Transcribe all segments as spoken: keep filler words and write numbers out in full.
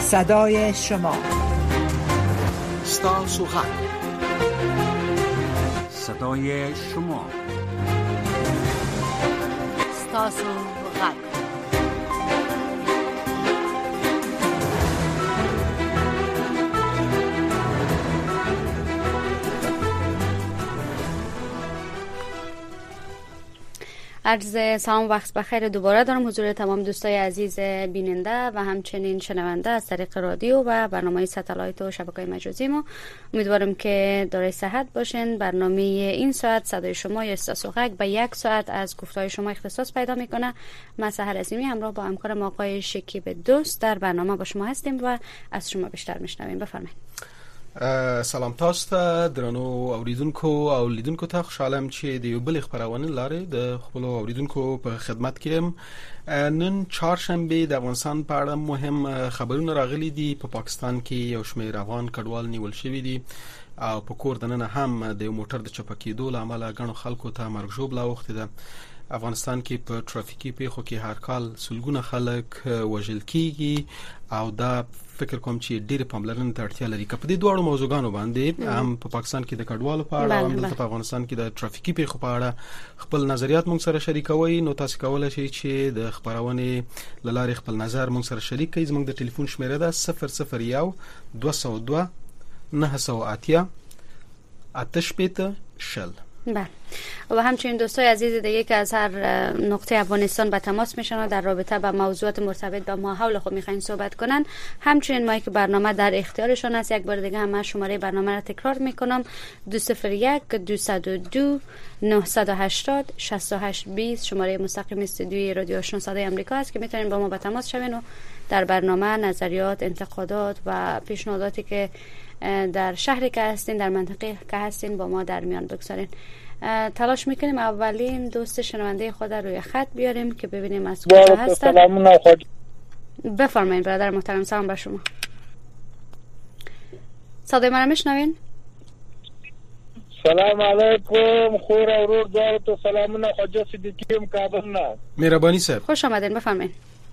صدای شما. ستاسو غږ، صدای شما. ستاسو غږ. عرض سلام، وقت بخیر. دوباره دارم حضور تمام دوستای عزیز بیننده و همچنین شنونده از طریق رادیو و برنامه ستالایت و شبکه‌های مجازی ما. امیدوارم که دارای صحت باشین. برنامه این ساعت صدای شما یا ستاسو غږ به یک ساعت از گفتهای شما اختصاص پیدا میکنه. من سحر عظیمی همراه با همکارم آقای شکیب دوست در برنامه با شما هستیم و از شما بیشتر میشنویم. بفرمایید. سلام تاسو ته درنو اوریدونکو او لیدونکو ته، خوشحالم چې د یو بل خبرونه لاره د خپل اوریدونکو په خدمت کې. نن چهارشنبه د افغانستان په اړه مهم خبرونه راغلي دي. په پا پاکستان کې یو شمېر افغان کډوال نیول شوي دي او په کور دننه هم د یو موټر د چپه کېدو له امله ګڼو خلکو ته مرګ ژوبله اوښتې ده. افغانستان کې په ترافیکي پیښو کې هر کال سلګونه خلک وژل کیږي او دا فکر کوم چې ډېر پاملرنې ته اړتیا لري. که په دې دوه موضوعګانو باندې هم په پاکستان کې د کډوالو په اړه هم دلته په افغانستان کې د ترافیکي پیښو په اړه خپل نظریات موږ سره شریکوي، نو تاسو کولای شئ چې د خبرونې له لارې خپل نظر موږ سره شریک کړئ. زموږ د ټلیفون شمیره ده صفر صفر یو دوه سوه دوه نهه سوه اتیا اته شپېته شل. بله، و همچنین دوستای عزیز دیگه که از هر نقطه افغانستان به تماس میشن و در رابطه با موضوعات مرتبط با ماحول خود میخواین صحبت کنن، همچنین ما که برنامه در اختیارشون است. یک بار دیگه هم شماره برنامه را تکرار میکنم: دو صفر یک دو صفر دو نه هشت شش هشت بیست. شماره مستقیم استودیوی رادیو آشنا صدای آمریکا است که میتونین با ما به تماس شوین و در برنامه نظریات، انتقادات و پیشنهاداتی که در شهری که هستین، در منطقه که هستین با ما در میان بگذارین. تلاش میکنیم اولین دوست شنونده خود روی خط بیاریم که ببینیم از کجا هستن. بفرمایید برادر محترم. سلام بر شما. صدای من رو میشنوین؟ سلام علیکم. خور او رور دوار تو سلامونه. خواجه صدیقیم کابل نه. مهربانی صاحب، خوش آمدین. بفرمایید.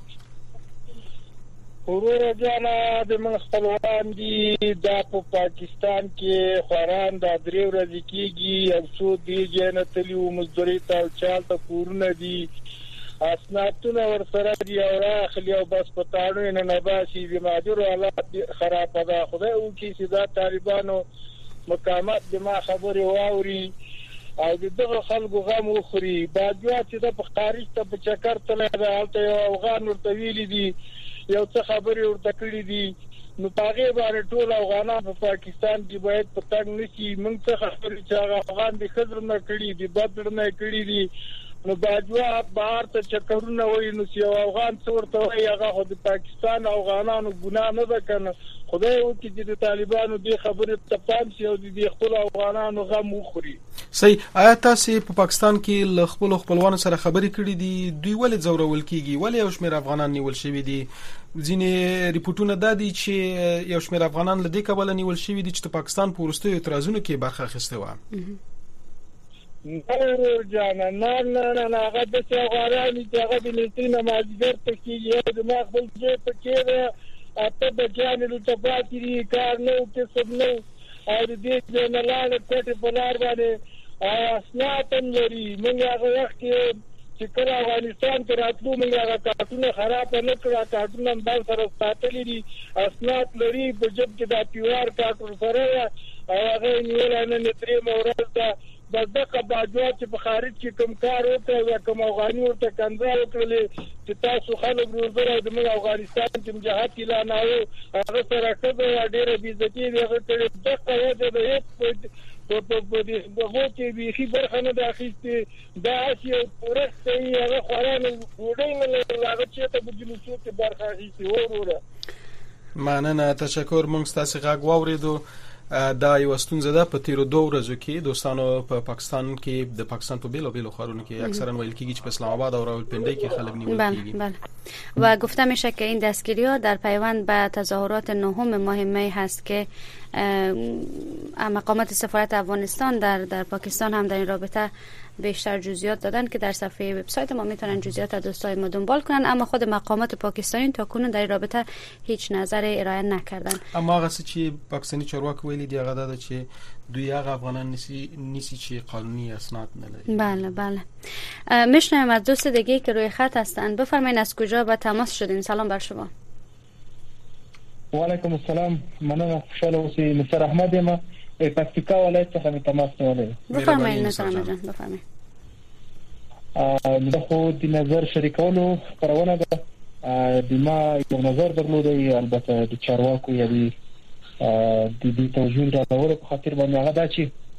ورور جانا د من خپلوان دي د په پاکستان کې خوران د درې ورځې کېږي او څو دی جنه تلیو مزدوري ته چال ته کورونه دي، اسنادونه ورسره دي او راخلی او بس پټاړو نه نه باسي. د ماجر حالات خراب ده. خدای او کې سیدا طالبانو مقامات د ما خبري واوري او دغه خلکو غم وخوري. باجوات چې د خارج ته په چکر تل راځي او افغان ورته ویلي دي یو څه خبرې ورته کړې دي، نو پاغه باندې ټول افغانان په پاکستان کې باید پتنګ نشي. موږ څه خبرې چې افغان دي خزر نه کړی دي، بدر نه کړی دي، نو باجوا بهر ته چکرونه وای نو یو افغان څورته وای هغه د پاکستان افغانانو ګناه نه ده کنه. خدای او چې د طالبانو دې خبرې ته پام شي او د خپل افغانانو غم وخوري. صحیح. آیا تاسو په پاکستان کې ل خپل خپلوانو سره خبرې کړې دي؟ دوی ولې ځورول کیږي؟ ولې یو شمېر افغانان نیول شوي دي؟ ځینې ریپورتونه دا دي چې یو شمېر افغانان له دې کبله نیول شوي دي چې د پاکستان په وروستیو اعتراضونو کې برخه اخیستې وه. نور جانا نه نه نه هغه د څه غواراني چې هغه د لټینه مازیګر ته کېږي د ما خپل ځای په کې ده اته د جانلو ته پاتې کار نه او کسب نه او دې جنرال کوټه په لار باندې اسناد هم لري. موږ هغه وخت چې کله افغانستان کې راتلو موږ هغه کارتونه خراب نه کړه، کارتونه هم بل سره ساتلي دي، اسناد لري په جب کې دا پیوار کارت سره او هغه نیول نه نتري مورز ده. بس دغه باجوات چې په خارج کې کوم کار وکړي یا کوم افغاني ورته کنځا وکړي چې تاسو خلک روزره د موږ افغانستان چې مجاهد اعلان او هغه سره کړه ډېر بیزتی دی هغه کړي دغه وجه د هیڅ په په په دغه کې به برخه نه داخلي دا چې ورسته یې هغه خورانه وړي نه هغه چې ته په جلوسو کې برخه اخیستي وروره. مننه، تشکر. موږ تاسو غږ واوریدو. دا یو ستونزه ده په تیرو دوه ورځو کې دوستانو په پاکستان کې د پاکستان په بیلو بیلو ښارونو کې اکثرا ویل کیږي چې په اسلام آباد او راولپنډي کې خلک نیول کیږي. بله بله. و گفته میشه که این دستگیری‌ها در پیوند به تظاهرات نهم ماه می هست که مقامات سفارت افغانستان در در پاکستان هم در این رابطه بیشتر جزئیات دادن که در صفحه وبسایت ما میتونن جزئیات دوستای ما دنبال کنن، اما خود مقامات پاکستانی تا کنون در رابطه هیچ نظر ارائه نکردن. اما هغه چې پاکستانی چارواکي ویلي دی هغه دا چې دوی هغه افغانان نیسی نیسی چې قانونی اسناد نه لري. بله بله. میشنویم از دوست دیگه که روی خط هستن. بفرمایید از کجا به تماس شدین؟ سلام بر شما. و علیکم السلام. مننه. خوشحال اوسئ. مستر احمد یم، پکتیکا ولایت څخه تماس نیولی. بفرمایید مستر احمد جان، بفرمایید. دا خو د نظر شریکولو خبرونه ده. د ما یو نظر درلودی، البته د چارواکو یا د د دې توجیه راوړلو په خاطر باندې هغه دا چې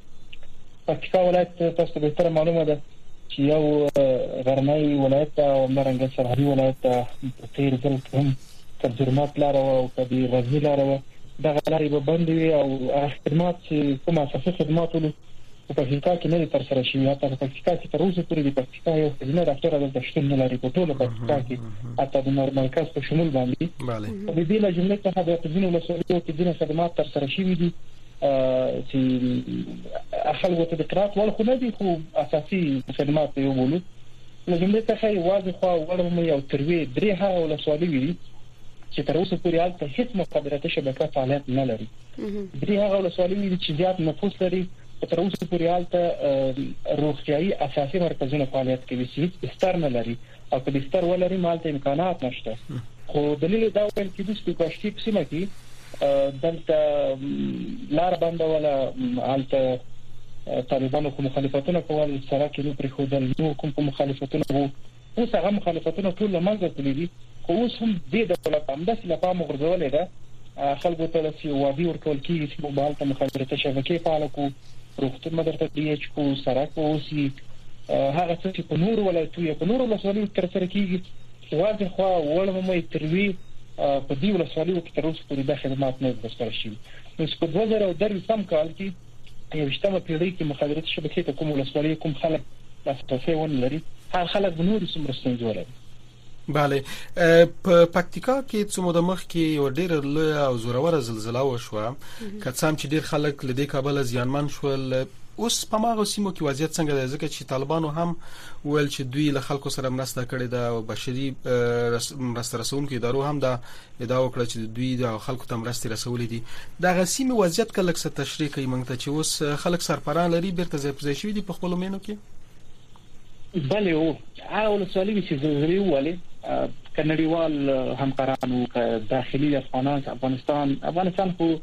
پکتیکا ولایت تاسو ته بهتره معلومه ده چې یو غرنی ولایت او مرنګ سرحدي ولایت په تیر ځل هم ترجمات لاره او کدي غزنی لاره دغه لارې به بندې وي او خدمات چې کومه اساسي خدمات ولو په پکتیکا کې نه تر سره شي. حتی په پکتیکا کې تر اوسه پورې د پکتیکا یو ځینې ډاکټر د شتون نه لري په ټوله پکتیکا کې، حتی د نورمال کس په شمول باندې. بله. په دې له جملې څخه د ځینې مسؤلیتونو کې ځینې خدمات تر سره شي دي چې خلکو ته د قرات ول خو نه دي، خو اساسي خدمات یو بولو. له جملې څخه واضح خو ورمه یو تروي درې هغه ولسوالۍ دي چې تر اوسه پورې حالت هیڅ مخابراتي شبکه فعالیت نه لري. درې هغه ولسوالۍ دي چې زیات نفوس لري، تر اوسه پورې حالت روغتيایي اساسي مرکزونه فعالیت کوي چې هیڅ بستر نه لري او په بستر ولري مالته امکانات نشته. خو دلیل دا ویل کېږي چې په شتي سیمه کې دلته لار بنده ولا حالت طالبانو کوم مخالفتونه کول سره کې نو پرې خودل نو کوم مخالفتونه وو اوس هغه مخالفتونه ټول لمنځه تللي دي. خو اوس هم د دولت همداسې لپاره مغرضولې ده خلکو ته چې وادي ورکول کېږي چې په حالت مخابراتي شبکې فعال کو روغتون مدرسه دی اچ کو سره کو سي هغه څه چې په نور ولایتونو په نور ولسوالۍ تر سره کېږي واځي خو ولمه تروي په دې ولسوالۍ کې تر اوسه پورې د خدمات نه بشپړ شي. نو په دوه زره درې سم کال کې یو شتمه پیړۍ کې مخابراتي شبکې ته کوم ولسوالۍ کوم خلک لاسرسي ونه لري، هغه خلک د نور څومره ستونزې ولري. بله. په پکتیکا کې څومره د مخ کې یو ډېر لوی او زوروره زلزلہ وشوه، که څه هم چې ډېر خلک له دې کابل زیانمن شول. اوس په ماغه سیمو کې وضعیت څنګه ده؟ ځکه چې طالبانو هم ویل چې دوی له خلکو سره مرسته کړې ده او بشري مرسته رسونکو ادارو هم دا ادعا وکړه چې دوی د خلکو ته مرسته رسولې دي. دغه سیمه وضعیت کله څه تشریح کوي موږ ته چې اوس خلک سرپران لري بیرته ځای په ځای شوي دي په خپلو مینو کې؟ بله او هغه ولسوالۍ چې زلزلې وولې کنړیوال همکارانو داخلي افغانان افغانستان افغانستان خو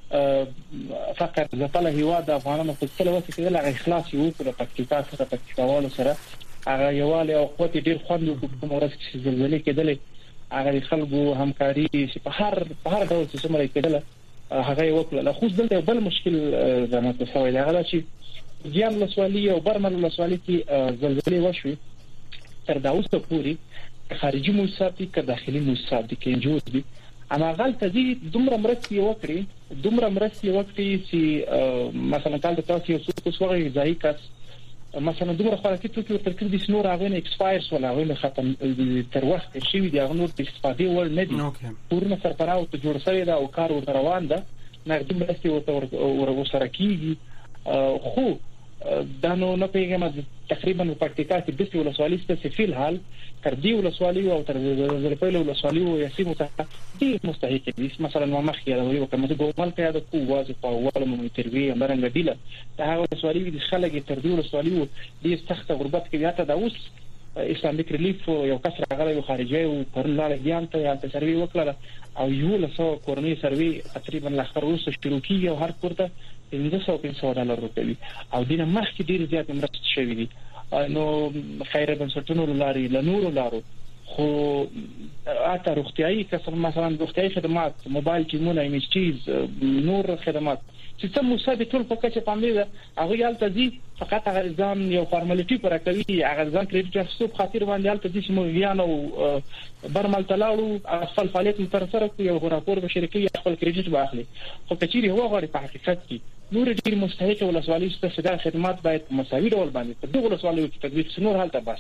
فقط ځپله هیواد افغانانو په څه لوسه کې د اخلاص یو پر پکتیکا سره پکتیکاوالو سره هغه یواله او قوت ډیر خوند په مورس کې زلزلې کېدلې هغه خلکو همکاري چې په هر په هر ډول څه سمره کېدله هغه وکړه. خو دلته بل مشکل زموږ ته شوی دی هغه چې جام لسوالي او برمل لسوالي کې زلزلې وشوي تر دا اوسه پورې خارجي موسسات دي که داخلي موسسات دي کې جوړ دي اما غلطه دي دومره مرستې وکړي دومره مرستې وکړي چې مثلا کال تاسو یو څه وګورئ ځای کس مثلا دومره خلک چې څوک تر کړي د نور هغه نه ایکسپایر ولا هغه ختم تر وخت شي دي هغه نور د استفادې ول نه دي پورنه سرپراو ته جوړ شوی دا او کار ور روان ده نه دومره مرستې ورته ورسره کیږي. خو دا نو نه پیغام تقریبا په پکتیکا کې د څه ولسوالۍ څخه فل حال تر دې ولسوالۍ او تر زلپایل ولسوالۍ او یاسین ته دې مستحق دي. مثلا ما مخکې راوي کوم د ګومل ته د کو واځ په اول مو تروي امرنګ دیله دا هغه ولسوالۍ د خلک تر دې ولسوالۍ د سخت غربت کې یا ته دا اوس اسلامیک ریلیف یو کسر هغه یو خارجي او پر لاله ګیان ته یا ته سروي وکړه او یو له کورنۍ سروي تقریبا لاخر اوس شروع کیږي او هر کوړه پنځه سوه پنځه ډالر روپۍ او دینه مخکې ډیر زیات مرسته شوې دي نو خیره بنسټونو لاري لنور لارو خو اته روغتيایي کسب مثلا روغتيایي خدمات موبایل ټیمونه ایمج چیز نور خدمات چې څه مصابه ټول په کچه پاملې ده هغه یالته دي فقط هغه ځان یو فارمالیټي پر کوي هغه ځان کریډټ حساب خاطر باندې یالته دي چې مو ویانو برمل تلاړو خپل فعالیت تر سره کوي یو راپور به شرکت خپل کریډټ واخلي خو کچيري هو غواړي په حقیقت کې نور ډیر مستحق ولسوالۍ ته صدا خدمات باید مساوي ډول باندې په دغه ولسوالۍ کې تدوین نور حالت بس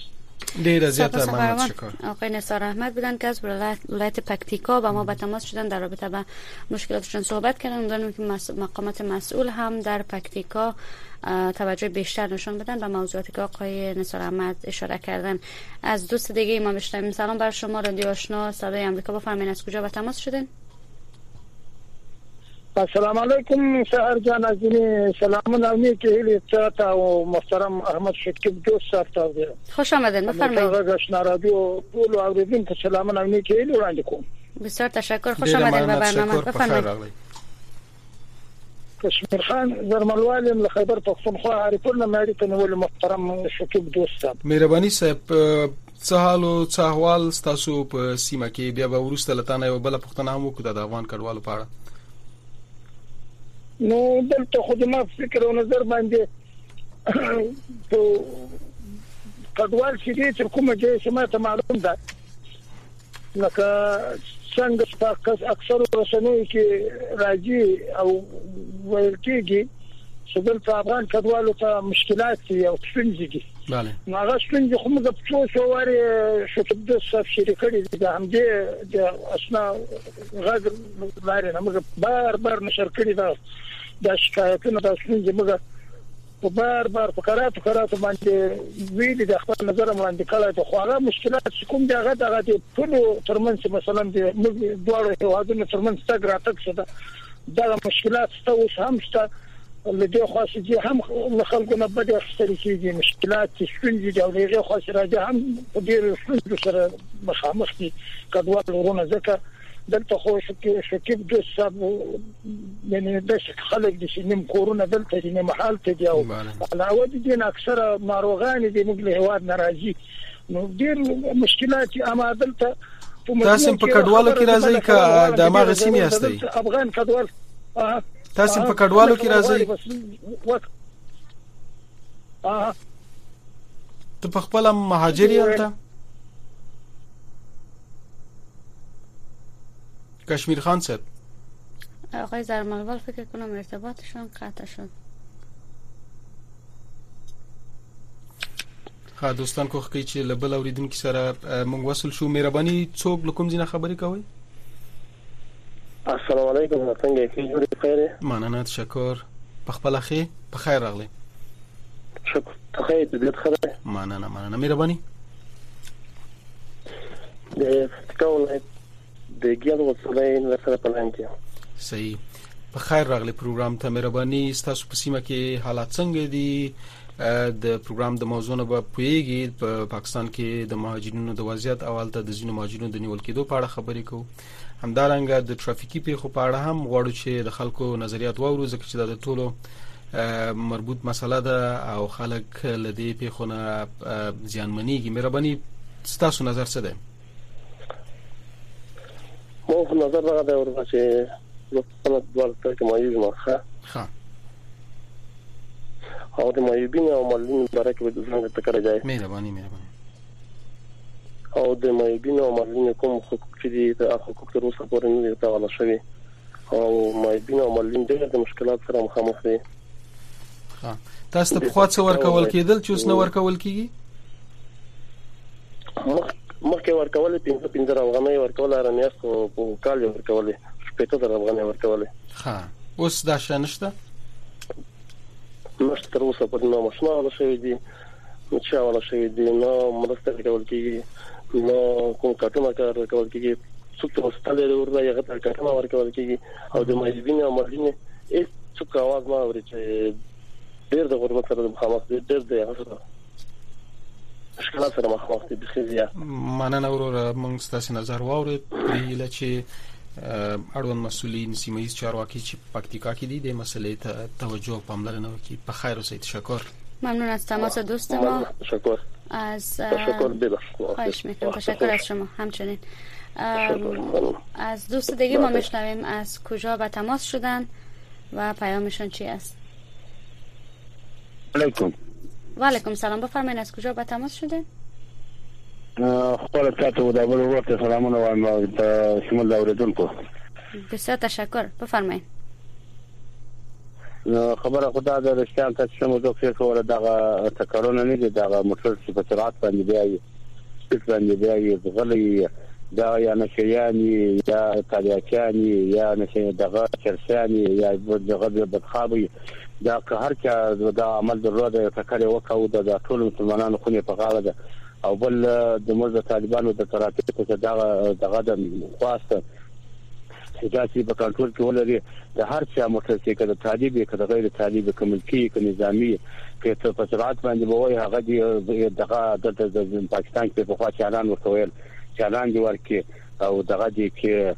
ډیر زیاته ممنون شکر. آقای نثار احمد بودن که از ولایت پکتیکا با ما به تماس شدن، در رابطه با مشکلاتشون صحبت کردن. امیدوارم که مقامات مسئول هم در پکتیکا توجه بیشتر نشون بدن به موضوعاتی که آقای نثار احمد اشاره کردن. از دوست دیگه ما بشنویم. سلام بر شما، رادیو آشنا صدای آمریکا، بفرمایید از کجا به تماس شدین؟ السلام علیکم سحر جان، از این سلام نامی که هلی تا و محترم احمد شکیب دوست صاحب ته خوش آمدین، بفرمایید. رادیو آشنا رادیو ټول اوریدونکو که سلام نامی که هلی وړاندې کوم. بسیار تشکر، خوش آمدین به برنامه، بفرمایید. کشمیر خان زرملوالم له خیبر پختونخوا عارفونه ماری ته ول محترم شکیب دوست صاحب. مهرباني صاحب، څه حال او څه احوال تاسو په سیمه کې؟ بیا به ورسته لتانه یو بل پښتنه هم وکړه د افغان کډوالو په اړه. نو دلته خو د ما فکر او نظر باندې کډوال چې دې تر کومه ځای سم ته معلوم ده، لکه څنګه چې اکثر رسنوي کې راځي او ویل کېږي چې دلته افغان کډوالو ته مشکلات دي او ستونزې دي. بله نو هغه ستونزې خو موږ په څو څو واري شکیب د صاحب شریکړي دي، همدې د اسنا غږ لارې نه موږ بار بار نشر کړي دا د شکایتونو د ستونزې موږ په بار بار په قراتو قراتو باندې ویلي د خپل نظر باندې کړه ته خو هغه مشکلات کوم دی هغه دغه د ټول ترمنځ مثلا د موږ دوه هیوادونو ترمنځ تګ راتګ شته، دا مشکلات ستو هم شته. لدې خاصه دي هم خلکو نه بده اخستري کیږي، مشکلات ستونزې دی او دغه خاصه راځي هم په ډېر ستونزو سره مخامخ دي کډوال ورونه. ځکه دلته خو شکیب دوست صاحب یعنی د خلک د سینم کورونه دلته دي، نه محل ته دی او علاوه دي نه اکثره ناروغان دي موږ له هواد ناراضي. نو ډېر مشکلات اما دلته تاسو په کډوالو کې راځي که د ما غسیمي هستي افغان کډوال تاسو په کډوالو کې راځي؟ اه ته په خپل مهاجر یې ته کشمیر خان صاحب. آقای زرملوال فکر کنم ارتباطشون قطع شد. ها دوستان کوخ کې چې لبل اوریدونکو سره موږ وصل شو. مهرباني څوک لکم زینه خبرې کوي؟ السلام علیکم، څنګه یې؟ جوړ خیره؟ مننه، تشکر. په خپل خې په خیر راغلی. شکر ته خیر دې خبره. مننه مننه مهرباني. د ټول د ګیل وسلې نه سره پلان کې. صحیح. په خیر راغلی پروګرام ته. مهرباني، تاسو په سیمه کې حالات څنګه دي؟ د پروګرام د موضوع نه په پویږي په پاکستان کې د مهاجرینو د وضعیت اول ته د ځینو مهاجرینو د نیول کېدو په اړه خبرې کوو. همدارنګه د ټرافیکي پیښو په اړه هم غواړو چې د خلکو نظریات واورو، ځکه چې دا د ټولو مربوط مسله ده او خلک له دې پیښو نه زیانمنېږي. مهرباني ستاسو نظر څه دی؟ مو نظر راغلی دی ورته چې لطفا دوه ترکه مایوب مخه ها او د مایوبین او مالین برکه به ځان ته کړی دی. مهرباني مهرباني. او د مایوبین او مالین کوم حقوق چې دي د حقوق تر اوسه پورې نه دي تعالی شوی او مایوبین او مالین ډېر د مشکلات سره مخامخ دي. ها تاسو په خاطر ورکول کېدل چې اوس نه ورکول کیږي؟ مخکې ورکول پنځه پنځه افغانۍ ورکول ارمیاس او په کال ورکول شپږ زره افغانۍ ورکول. ها اوس دا شان نشته؟ نشته تر اوسه پورې نو مشنا ولا شوی دي، نو چې ولا شوی دي، نو مرسته کول کیږي، نو کوم کارتونه کار کول کیږي، څوک ته ستاله ورته یو غټه کارتونه ورکول کیږي او د مایوبین او مالین هیڅ څوک आवाज نه اوري چې ډېر د غربت سره مخامخ دي، ډېر د هغه مشکلات سره مخامخ دي. بخیزیا مننه وروره، موږ ستاسو نظر واورید. پرې چې اړوند مسؤلین سیمه ییز چارواکي چې پکتیکا کې دي د مسلې ته توجه پاملرنه وکړي. په خیر اوسئ. تشکر. ممنون از تماس دوست ما. تشکر. از تشکر ببخش. خواهش میکنم. تشکر از شما. همچنین از دوست دیگه ما میشنویم از کجا به تماس شدن و پیامشون چی است. علیکم. و علیکم سلام. بفرمایید از کجا به تماس شده؟ خپل تاسو د بل ورته سلامونه وایم د شمول د اوریدونکو. بسیار تشکر. بفرمایید. خبره خدا د رښتیا تاسو موږ د فکر ولا دغه تکرار نه دي، دغه موټر چې په سرعت باندې دی سپیټ باندې بیا یې غلي دا یا نشياني یا تاریاچاني یا نشه دغه چرساني یا دغه بدخابي دا که هر چا دا عمل درلوده فکر وکاو د ټول مسلمانانو خو نه په غاړه ده او بل د مرزه طالبانو د تراتیب څخه دغه دغه د خواسته سیاسي په کنټرول کې ولري د هر چا موټر چې کده طالب کده غیر طالب کملکی ک نظامی کې ته په سرعت باندې بوي هغه دغه د پاکستان کې په خوا چالان ورتویل چالان دی ورکی او دغه دی کې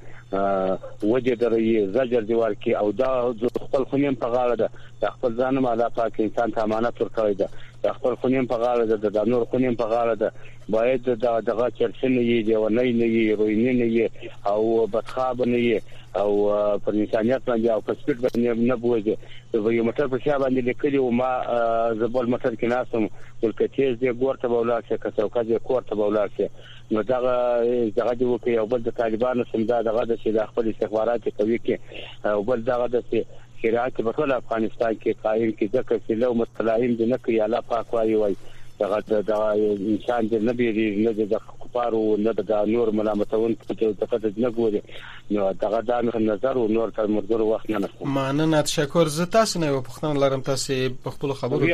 وجه درې زجر دی ورکی او دا خپل خونیم په غاړه ده خپل ځان مالا پاک انسان ته امانت ورکوي ده خپل خونیم په غاړه ده د نور خونیم په غاړه ده باید دغه چرچنه یې دی ونی نه یې روینه نه یې او بدخاب نه یې او پر انسانيت باندې او په سپیډ باندې نه بوځي یو موټر په شا باندې لیکلی او ما زبول موټر کې ناسم ولکه تیز دی ګورته بولاک څه کڅوکا دی کوړته بولاک نو دغه دغه دی وکي او بل د طالبانو سم دا دغه د چې خپل استخبارات کوي کې او بل دغه د شریعت په ټول افغانستان کې قائم کې ځکه چې لو متلایم دي نه کوي الله پاک وايي وايي دغه د انسان د نبی نه د کفارو نه د نور ملامتون ته د نه ګوري نو دغه د نظر او نور تر مرګ وخت نه نشته مننه تشکر زه تاسو نه په خپل لارم تاسو په خپل خبرو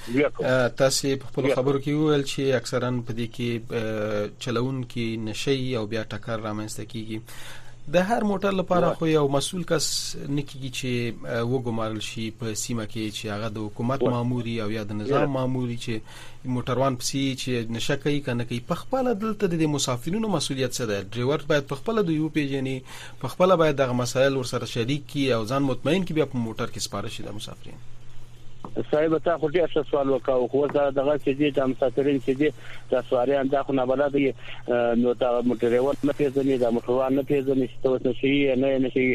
کې تاسو په خپل خبرو کې ویل چې اکثرا په دې کې چلون کې نشي او بیا ټکر رامنځته کیږي د هر موټر لپاره خو یو مسؤل کس نکیږي چې وګمارل شي په سیمه کې چې هغه د حکومت ماموري او یا د نظام ماموري چې موټروان پسې چې نشه کوي کنه کوي په خپل دلته د مسافرینو مسؤلیت څه ده ډرایور باید په خپل د یو پیجنې په خپل باید دغه مسایل ورسره شریک کی او ځان مطمئن کی بیا په موټر کې سپاره شي د مسافرین صاحب تا خو دې څه سوال وکاو خو دا دغه چې دې د مسافرین چې دې د سواریان دا خو نه بلدي نو دا موټروان نه پیژني دا موټروان نه پیژني چې تاسو شي نه نه شي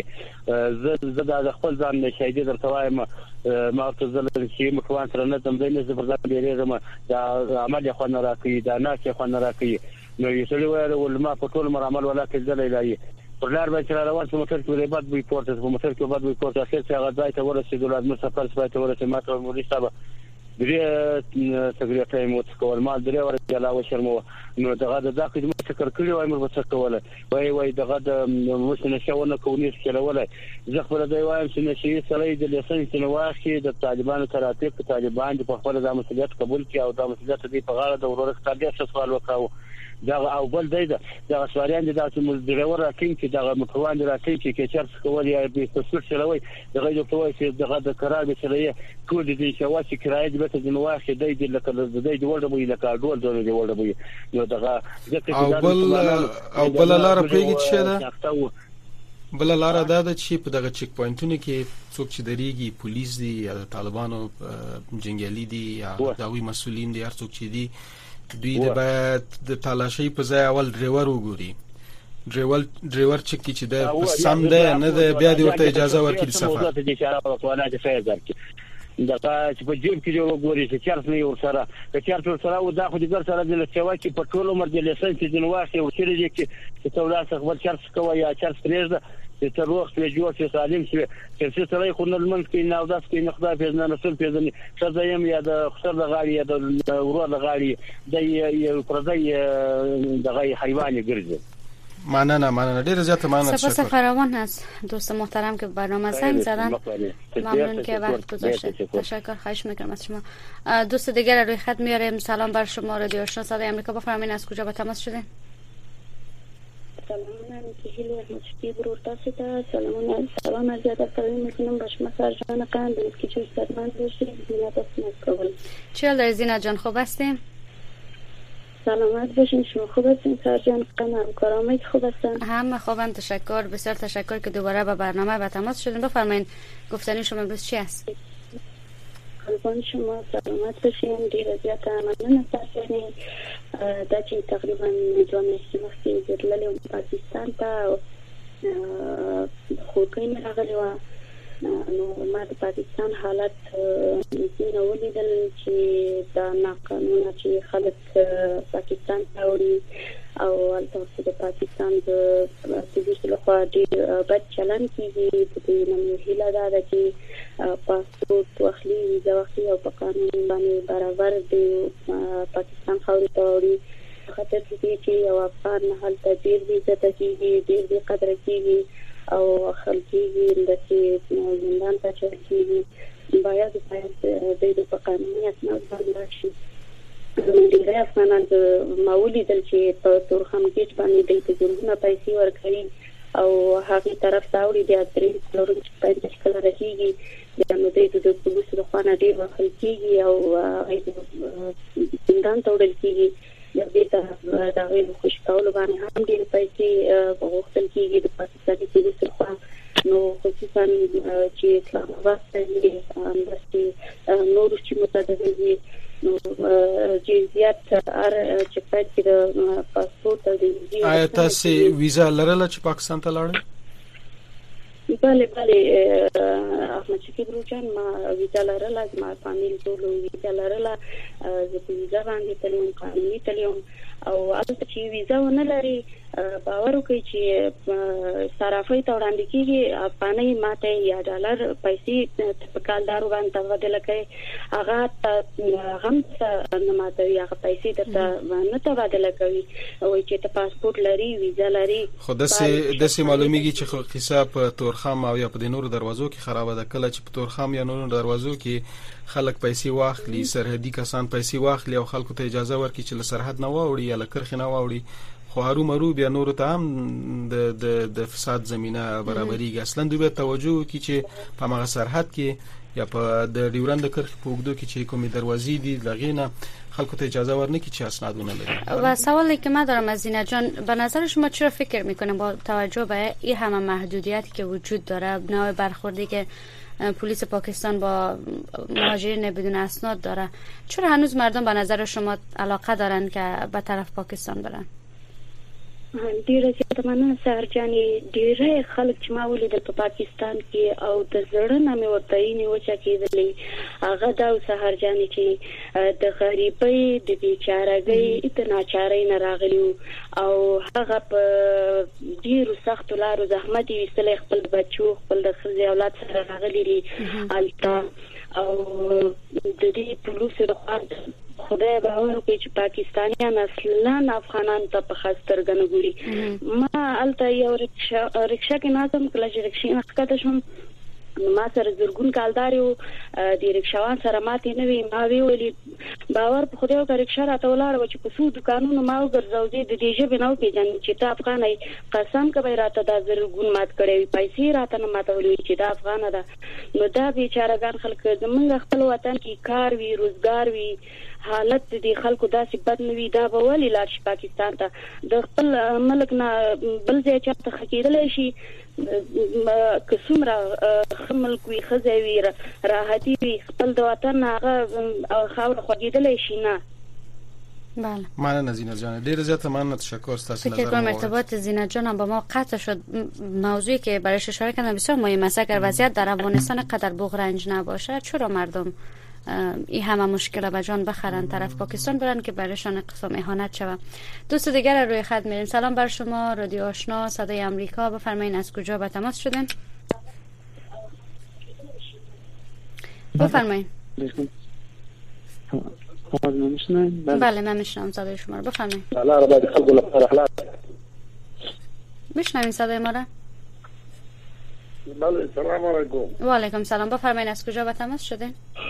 زه د خپل ځان نشي دې درته وایم ما ته زل چې موټروان سره نه تم دې زه پر ځان لري دا عمل خو نه راکې دا نه چې خو نه راکې نو یې سړي وایي ما په ټول عمل ولا کې زل لای پر لار به چر روان سم موټر کې بعد به پورته په موټر کې بعد به پورته اخر چې هغه ځای ته ورسېدل لازم سفر سپای ته ورسېد ما ته مولوی صاحب درې سګریټای مو څکول ما درې ورته علاوه شرمو نو دغه د داخلي مو فکر کړی وای مې څه کوله وای وای دغه د مسنه شاونه کوونی شلوله زه خبره دی وایم چې نشي سره د لیسنس نو واخی د طالبانو تراتیب طالبان په خپل د مسؤلیت قبول کړي او د مسؤلیت دی په غاړه د ورور ستاسو سوال وکاو دا او بل دی دا سواریان دي دا چې ډرایور راکین چې دا متوان راکین چې چرڅ کول یا به تاسو شلوي دغه یو توای چې دغه د قرار به شلوي ټول دي چې واسي کرایه به ته نو واخی دی د لکه د دې ورډ به لکه ډول ډول دی ورډ به نو دغه او بل او بل لار پریږي چې دا بل لار دا د چې په دغه چیک پوینټونو کې څوک چې دریږي پولیس دي یا طالبانو جنگیالي دي یا داوی مسؤلین دي هر څوک چې دي دوی د باید د تلاشي په ځای اول ډرایور وګوري ډرایور ډرایور چې کی چې د سم ده نه ده بیا د ورته اجازه ورکړي سفر دا چې په جیب کې یو وګوري چې چارت نه ور سره چې چارت ور سره و دا خو د ګر سره د لچوا کې په ټولو عمر د لیسنس د نواخي او چې چې تولاسه خپل چارت کوي یا چارت پرېږده چې تر وخت له جوړ شي سالم شي چې سره خو نه لمن کې نه داس کې نه خدای پیژنه رسول پیژنه شزایم یا د خسر د غاړي یا د ورور د غاړي د یو پردی دغه حیواني ګرځي مننه مننه ډیر زیات مننه سپاس فراوان است دوست محترم که برنامه زنگ زدن ممنون که وقت گذاشتید تشکر خواهش میکنم از شما دوست دیگر روی خط میاریم سلام بر شما رادیو آشنا صدای آمریکا بفرمایید از کجا به تماس شدین سلام کهیل مشکی برور تاسو ته سلام سلام از یاد تقدیم میکنم به شما سرجان قند که چه سرمند باشید زینت اسم کابل چه در زینت جان خوب هستیم سلامت باشین شما خوب هستین سرجان قند کارامت خوب هستن همه خوبم تشکر بسیار تشکر که دوباره به برنامه به تماس شدین بفرمایید گفتنی شما امروز چی است قربان شما سلامت باشین دیر زیاد ممنون سرجانی دا چې تقریبا دوه میاشتې مخکې زه تللې پاکستان ته خو کوي مې راغلې وه نو ما د پاکستان حالت ځینې ولیدل چې دا ناقانونه چې خلک پاکستان ته وړي او هلته د پاکستان د پولیسو لخوا ډېر بد چلند کېږي د دوی نه مې هیله دا ده چې پاسپورټ واخلي ویزه واخلي او په قانون باندې برابر د پاکستان خاورې ته وړي خاطر دې چې یو افغان هلته ډېر عزت کیږي ډېر دې قدر کیږي او خلکیږي چې زندان ته چړکیږي باید باید د په قانوني اساس باندې شي ډېر افغانان مولي دل چې په تورخم کې باندې د تجربه پیسې ورکړي او هغه طرف تاوري د اترې څلورم چې په دې کله راځي د نو د د پولیسو د خوانه ډېر خلکیږي او زندان ته وړل کیږي د دې طرف د غیر خوش کول باندې هم ډېر پیسې غوښتل کیږي د پاکستاني پولیسو خوا نو خصوصا چې اسلام آباد ته اندستي نور چې متداوي نو چې زیات ار چې پاتې د پاسپورت د آیا تاسو ویزا لرله چې پاکستان ته لاړل؟ بله بله احمد شکیب روچان ما ویزا لرله ما فامیل ټول ویزا لرله زه په ویزا باندې تلم قانوني تلم او البته چې ویزا ونه لري باور وکړئ چې صرافي ته وړاندې کیږي افغاني ماته یا ډالر پیسې په کالدارو باندې تبادله کوي هغه هم نه ماته یا پیسې درته نه تبادله کوي او چې ته پاسپورت لري ویزا لري خو دسه دسه معلومیږي چې حساب په تورخم او یا په نورو دروازو کې خراب ده کله چې په تورخم یا نورو دروازو کې خلک پیسې واخلي سرحدي کسان پیسې واخلي او خلکو ته اجازه ورکړي چې له سرحد نه واوړي یا له کرخ نه واوړي خو هرو مرو بیا نور ته هم د د د فساد زمينه برابرېږي اصلا دوی توجه کوي چې په هغه سرحد کې یا په د ډیورند کرخ په وګړو کې چې کومې دروازې دي لغینه خلکو ته اجازه ورنکړي چې اسنادونه لري. و سوالی که من دارم از زینت جان به نظر شما چرا فکر میکنه با توجه به این همه محدودیتی که وجود داره نوع برخوردی که پلیس پاکستان با مهاجرین بدون اسناد داره چرا هنوز مردم به نظر شما علاقه دارن که به طرف پاکستان برن؟ ډیره زیاته مننه سهرجانې ډیره خلک چې ما ولیدل په پاکستان کې او د زړه نه مې ورته یې نیوچه کېدلې هغه دا سهرجانې چې د غریبۍ د بیچارهګۍ د ناچارۍ نه راغلي او هغه په ډیرو سختو لارو زحمت یې ویستلی خپل بچو خپل د ښځې اولاد سره راغلي دي هلته او د دې پولیسو لخوا خدای باور کوي چې پاکستانیان اصلا افغانان ته په خاص سترګه نه ګوري ما الته یو رکشا رکشا کې ناسم کله چې رکشا نه ښکته شوم ما سره زرګون کالداريو د رکشاوان سره ماته نه وی ما وی ویلي باور په خدای او رکشا راته ولاړ و چې په سود قانون ما وګرځاو دي د دې ژبه نو پیژن چې ته افغانای قسم کوي راته د زرګون مات کړي پیسې راته نه ماته ویلي چې دا افغان ده نو دا بیچارهګان خلک زمونږ خپل وطن کې کار وی روزګار وی حالت دي خلکو داسې بد نوي دا به ولې لاړ شي پاکستان ته د خپل ملک نه بل ځای چاته خکېدلی شي که څومره ښه ملک وي ښه ځای وي راحتي وي خپل د وطن هغه خاوره خوږېدلی شي نه. بله مننه زینت جان ډیر زیات مننه تشکر ستاسو نظر. فکر کنم ارتباط زینت جان هم با ما قطع شد. موضوعی که برایش اشاره کردم بسیار مهم است. اگر وضعیت در افغانستان قدر بغرنج نباشه چرا مردم این همه مشکل به جان بخرن طرف پاکستان برن که برایشان قسم اهانت شود. دوست دیگر روی خط میریم. سلام بر شما رادیو آشنا صدای آمریکا بفرمایید از کجا به تماس شدین؟ بفرمایید. بله من میشنم صدای شما رو بفرمایید. میشنوین صدای ما را؟ بله سلام علیکم. و علیکم سلام بفرمایید از کجا به تماس شدین؟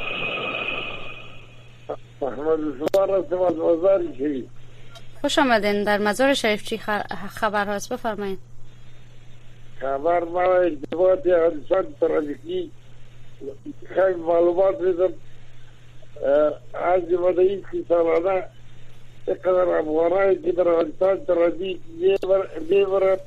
محمد زوار هستم از مزار شریف. خوش آمدین. در مزار شریف چی خبر هست بفرمایید. خبر ما ارتباطی حادثات ترافیکی خیلی معلومات میدم از مدعی سی سالانه اقدر افغانایی که در حادثات ترافیک بیبرد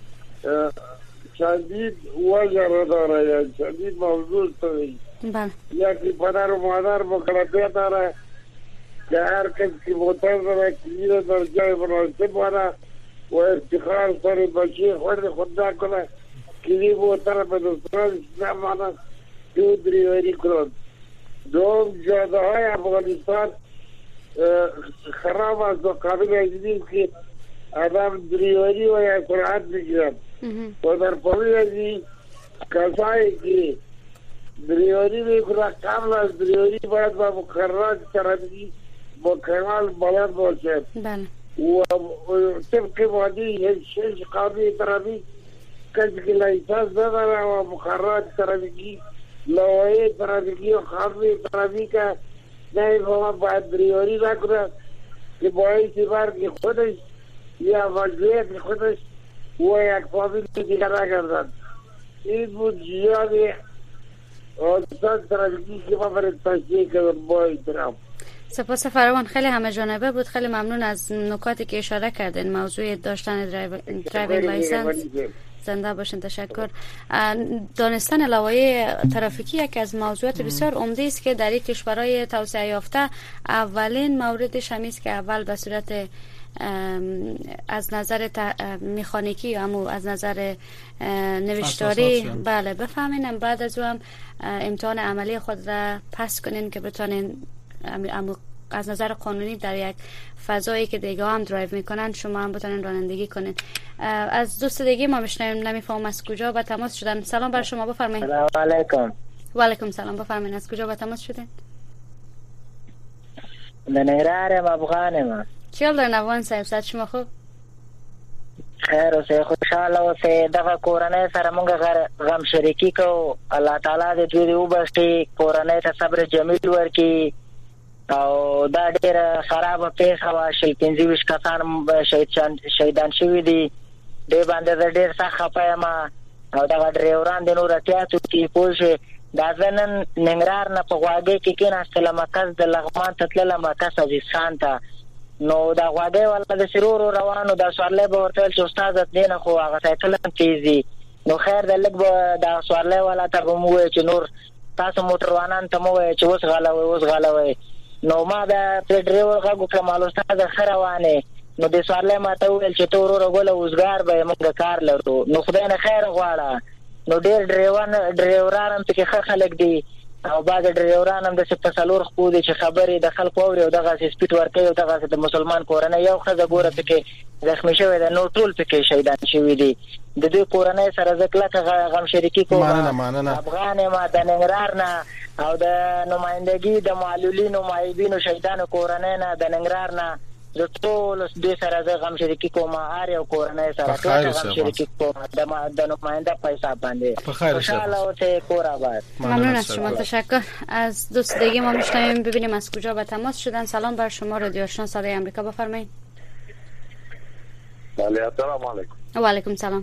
شدید وجه را داره یا شدید موضوع داره یکی پدر و مادر مکلفه داره که هر کس که موتر داره کلید در جای مناسب باره و افتخار سر بچه خود خود نکنه کلید موتر به دستان نمانه که دریوری کنند. دوم جاده های افغانستان خراب است و قابل اجدید که آدم دریوری و یا سرعت بگیرند و در پاوی ازی کسایی که دریوری میکنه قبل از دریوری باید با مقررات ترافیکی با کمال بلند باشد. و طبق ماده شش قانون ترافیک کسی که لایسنس نداره و مقررات ترافیکی لوایح ترافیکی و قانون ترافیک نمیفهمه باید بریاری نکنه که باعث مرگ خودش یا مجبوریت خودش و یک فامیل دیگر نگردن. این بود جیان حادثات ترافیکی که ما برای تشریح کردن. با احترام. سپاس فراوان، خیلی همه جانبه بود. خیلی ممنون از نکاتی که اشاره کردین. موضوع داشتن درایوینگ لایسنس. زنده باشین. تشکر. دانستن لوایح ترافیکی یکی از موضوعات بسیار عمده است که در کشورهای توسعه یافته اولین موردش همین است که اول به صورت از نظر مکانیکی یا همو از نظر نوشتاری بله بفهمین، بعد از اون امتحان عملی خود را پس کنین که بتونین از نظر قانونی در یک فضایی که دیگه هم درایو میکنن شما هم بتونین رانندگی کنین. از دوست دیگه ما میشنویم، نمیفهم از کجا با تماس شدن. سلام بر شما، بفرمایید. سلام علیکم. و علیکم سلام، بفرمایید. از کجا با تماس شدین؟ من ایرانم، افغانم. چیل در نوان صاحب، صد شما خوب؟ خیر اوسه، خوشحاله اوسه. دغه کورنۍ سره مونږ غم شریکی کو. الله تعالی دې دوی وبخښي، کورنۍ ته صبر جمیل ورکړي. او دا ډېره خرابه پیښه وه، شل پنځه ویشت کسان شهیدان شوي دي. دې باندې زه ډېر سخت خفه یم او دغه ډریوران د نور احتیاط وکړي. پوه شوې، دا زه نن ننګرهار نه په غواګۍ کې کېناستلم، کس د لغمان ته تللم، کس عزیزخان ته. نو دا غواګۍ والا داسې ورو ورو روان و. دا سوارلی به ورته ویل چې استاده دې نه خو هغه سایکل هم تېز دي. نو خیر دی، لږ به دا سوارلی والا ته به مو ووایه چې نور تاسو موټروانانو ته مو ووایه چې اوس غالوئ اوس غالوئ. نو ما دا پرې ډریور غږ وکړم، هلو استاده ښه روانې. نو دې سوارلی ما ته وویل چې ته وروره ګوله اوزګار به یې، موږ کار لرو. نو خدای نه خیر غواړه. نو ډېر ډریوران ډریوران هم پکې ښه خلک دي او بعض ډریوران هم داسې په څلور خپو دي چې خبرې د خلکو اوري او دغسې سپیډ ورکوي او دغسې د مسلمان کورنۍ یو ښځه ګوره پکې زخمي شوې ده، نور ټول پکې شهیدان شوي دي. د دوی کورنۍ سره زه کلکه غم شریکي کوم. افغان یم د ننګرهار نه او د نمایندګي د معلولینو معیبینو شهیدانو کورنۍ نه د ننګرهار نه زه ټول دوی سره زه غم شریکي کوم. هر یو کورنۍ سره کلکه غم شریکي کوم د نماینده په حساب باندې. خوشحاله اوسئ، کور آباد. ممنون از شما، تشکر. از دوست دیگه ما میشنویم، ببینیم از کجا به تماس شدن. سلام بر شما، رادیو آشنا صدای آمریکا، بفرمایید. بله، سلام علیکم. و علیکم سلام.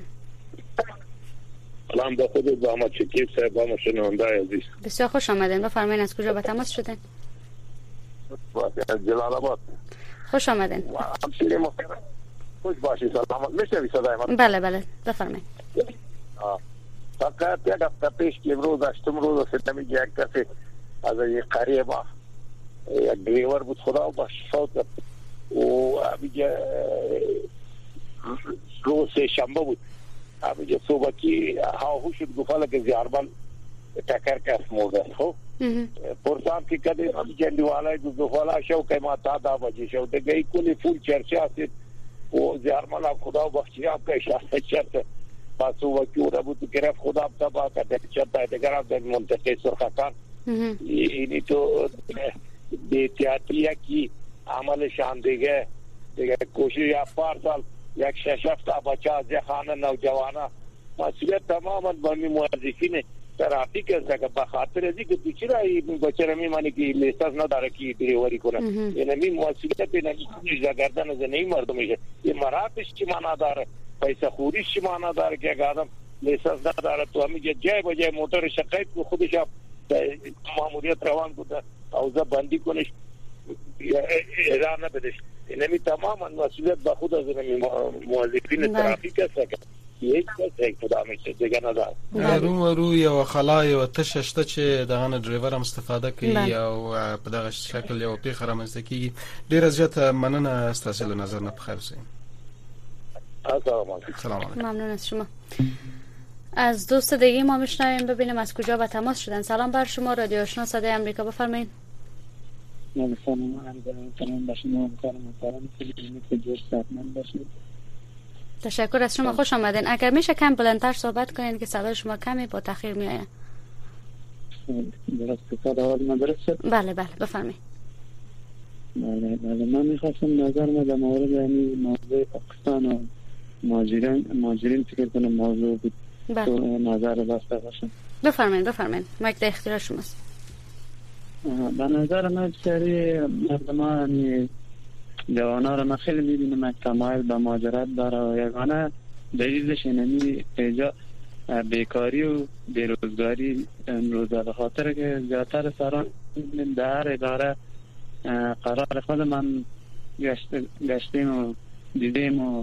سلام به خود زحمت شکیب صاحب و شنونده عزیز. بسیار خوش آمدین، بفرمایید از کجا به تماس شدن؟ از جلال آباد. خوش آمدین. همسیری محترم، خوش باشید. سلامت. میشنوی صدای من؟ بله بله بفرمایید. فقط یک هفته پیش که امروز هشتم روز است، نمیگه یک کسی از یک قریه ما یک دریور بود، خدا باش فوت کرد و میگه روز سه شنبه بود. میگه صبحی هاهو شد، گفت که زیاربان تکر کس مرده. خب پرسان که کده جندی والای گفت والا شو که ما تا دا بجی شو دیگه کلی فول چرچه است و زیارمان هم خدا بخشی هم که شخص چرچه با صبحی او را بود گرفت خدا تبا کرده چرته دیگر هم در منطقه سرخکان. اینی تو بیتیاتی یکی عملشان دیگه دیگه کوشش یا پارسال یک ششفت بچه از خانه نوجوانه مسئولیت تماما بمی موظفین ترافیک است که بخاطر ازی که تو چرا این بچه را میمانی که لیسنس نداره که دریوری کنه. این می مسئولیت نمیکنیش گردن از نمی مردمیشه. این مراتش چی معنا داره، پیسه خوریش چی معنا داره که آدم لیسنس نداره تو همین جای بجای موتور شقایت کو خودش ماموریت روان کنه او ز بندی کنش ایران بدش. اینمی تماما مسئولیت با خود از موظفین ترافیک است که یک کس خدا میشه دیگه نداره. رو رو یو خلای او تششته چې دغه نه ډرایور هم استفاده کوي او په دغه شکل یو پیښه رامنځته کیږي. ډیر زیات مننه ستاسو له نظر نه. بخیر اوسئ. سلام علیکم. سلام علیکم. ممنون از شما. از دوست دیگه ما میشنویم، ببینیم از کجا به تماس شدن. سلام بر شما، رادیو آشنا صدای آمریکا، بفرمایید. سلام علیکم. با شما کار محترم که جور سرمن باشید. تشکر از شما، خوش آمدین. اگر میشه کم بلندتر صحبت کنین که صدای شما کمی با تاخیر میآید. درست صدا حال من درست شد؟ بله بله بفرمایید. بله بله من میخواستم نظر ما در مورد یعنی موضوع پاکستان و مهاجرین مهاجرین فکر کنم موضوع بود تو نظر داشته باشم. بفرمایید بفرمایید مایک در اختیار شماست. به نظر من بسیاری مردمان یعنی جوانا رو من خیلی میبینم که تمایل به مهاجرت داره و یگانه دلیلش اینمی ایجا بیکاری و بیروزگاری امروز به خاطر که زیادتر سران در اداره قرار خود من گشت گشتیم و دیدیم و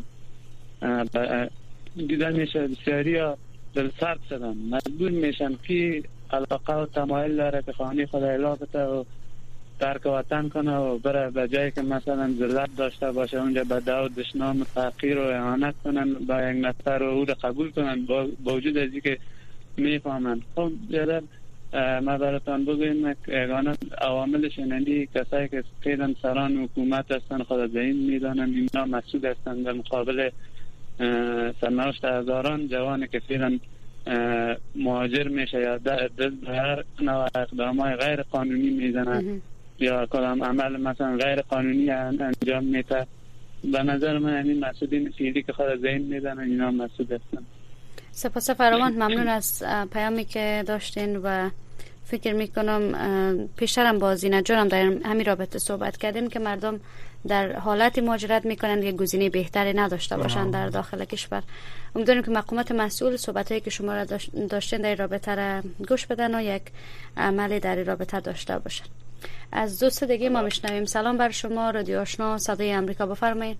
دیدن میشه بسیاری ها دل سرد شدن مجبور میشن که علاقه و تمایل داره که خانه خود اعلا بده و ترک وطن کنه و بره به جایی که مثلا ذلت داشته باشه اونجا به دعوت دشنام تحقیر و اهانت کنن با یک نفر و او رو قبول کنن با وجود از اینکه میفهمن. خب بیادر ما براتان بگویم که یگانه عواملش اینندی کسایی که قیدن سران حکومت هستن خود زین میدانن اینا مسئول هستن در مقابل سرنوشت هزاران جوان که فعلا مهاجر میشه یا دست به هر نوع اقدامات غیر قانونی میزنن یا کدام عمل مثلا غیر قانونی انجام میده. به نظر من این مسئولین فعلی که خود ذهن میدن اینا مسئول هستن. سپاس فراوان ممنون از پیامی که داشتین و فکر میکنم پیشترم با زینت جانم در همین رابطه صحبت کردیم که مردم در حالت مهاجرت میکنن که گزینه بهتری نداشته باشن در داخل کشور. امیدواریم که مقامات مسئول صحبتایی که شما را داشتین در رابطه را گوش بدن و یک عملی در رابطه داشته باشن. از دوست دیگه ما میشنویم. سلام بر شما، رادیو آشنا صدای امریکا، بفرمایید.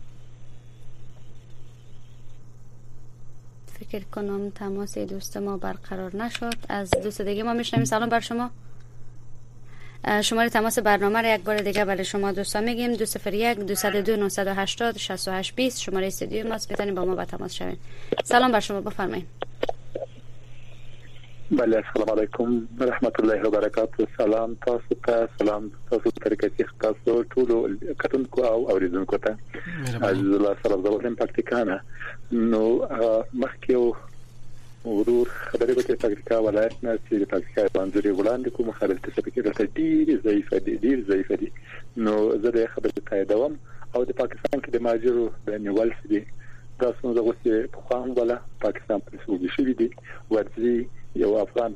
فکر کنم تماس دوست ما برقرار نشد. از دوست دیگه ما میشنویم. سلام بر شما. شماره تماس برنامه را یک بار دیگه برای شما دوستا میگیم دو صفر یک دو صفر دو نه هشت صفر شش هشت بیست شماره استودیو ماست. بتونید با ما با تماس شوید. سلام بر شما، بفرمایید. بله السلام علیکم رحمت الله و برکاته. سلام تاسو ته، سلام تاسو ته کې تاسو ټول کتونکو او اوریدونکو ته عزیز الله سره زولم پکتیکانه نو مخکې ورور خبرې وکړې پکتیکا ولایت نه چې پکتیکا باندې وړاندې کوم خبرې ته پکې راځي ډیر ضعیف دي ډیر ضعیف دي نو زه د خبرې تاییدوم او د پاکستان کې د ماجرو د نیول دي دا څنګه غوښتي په خوان ولا پاکستان په سوګي شي دي ورځي یو افغان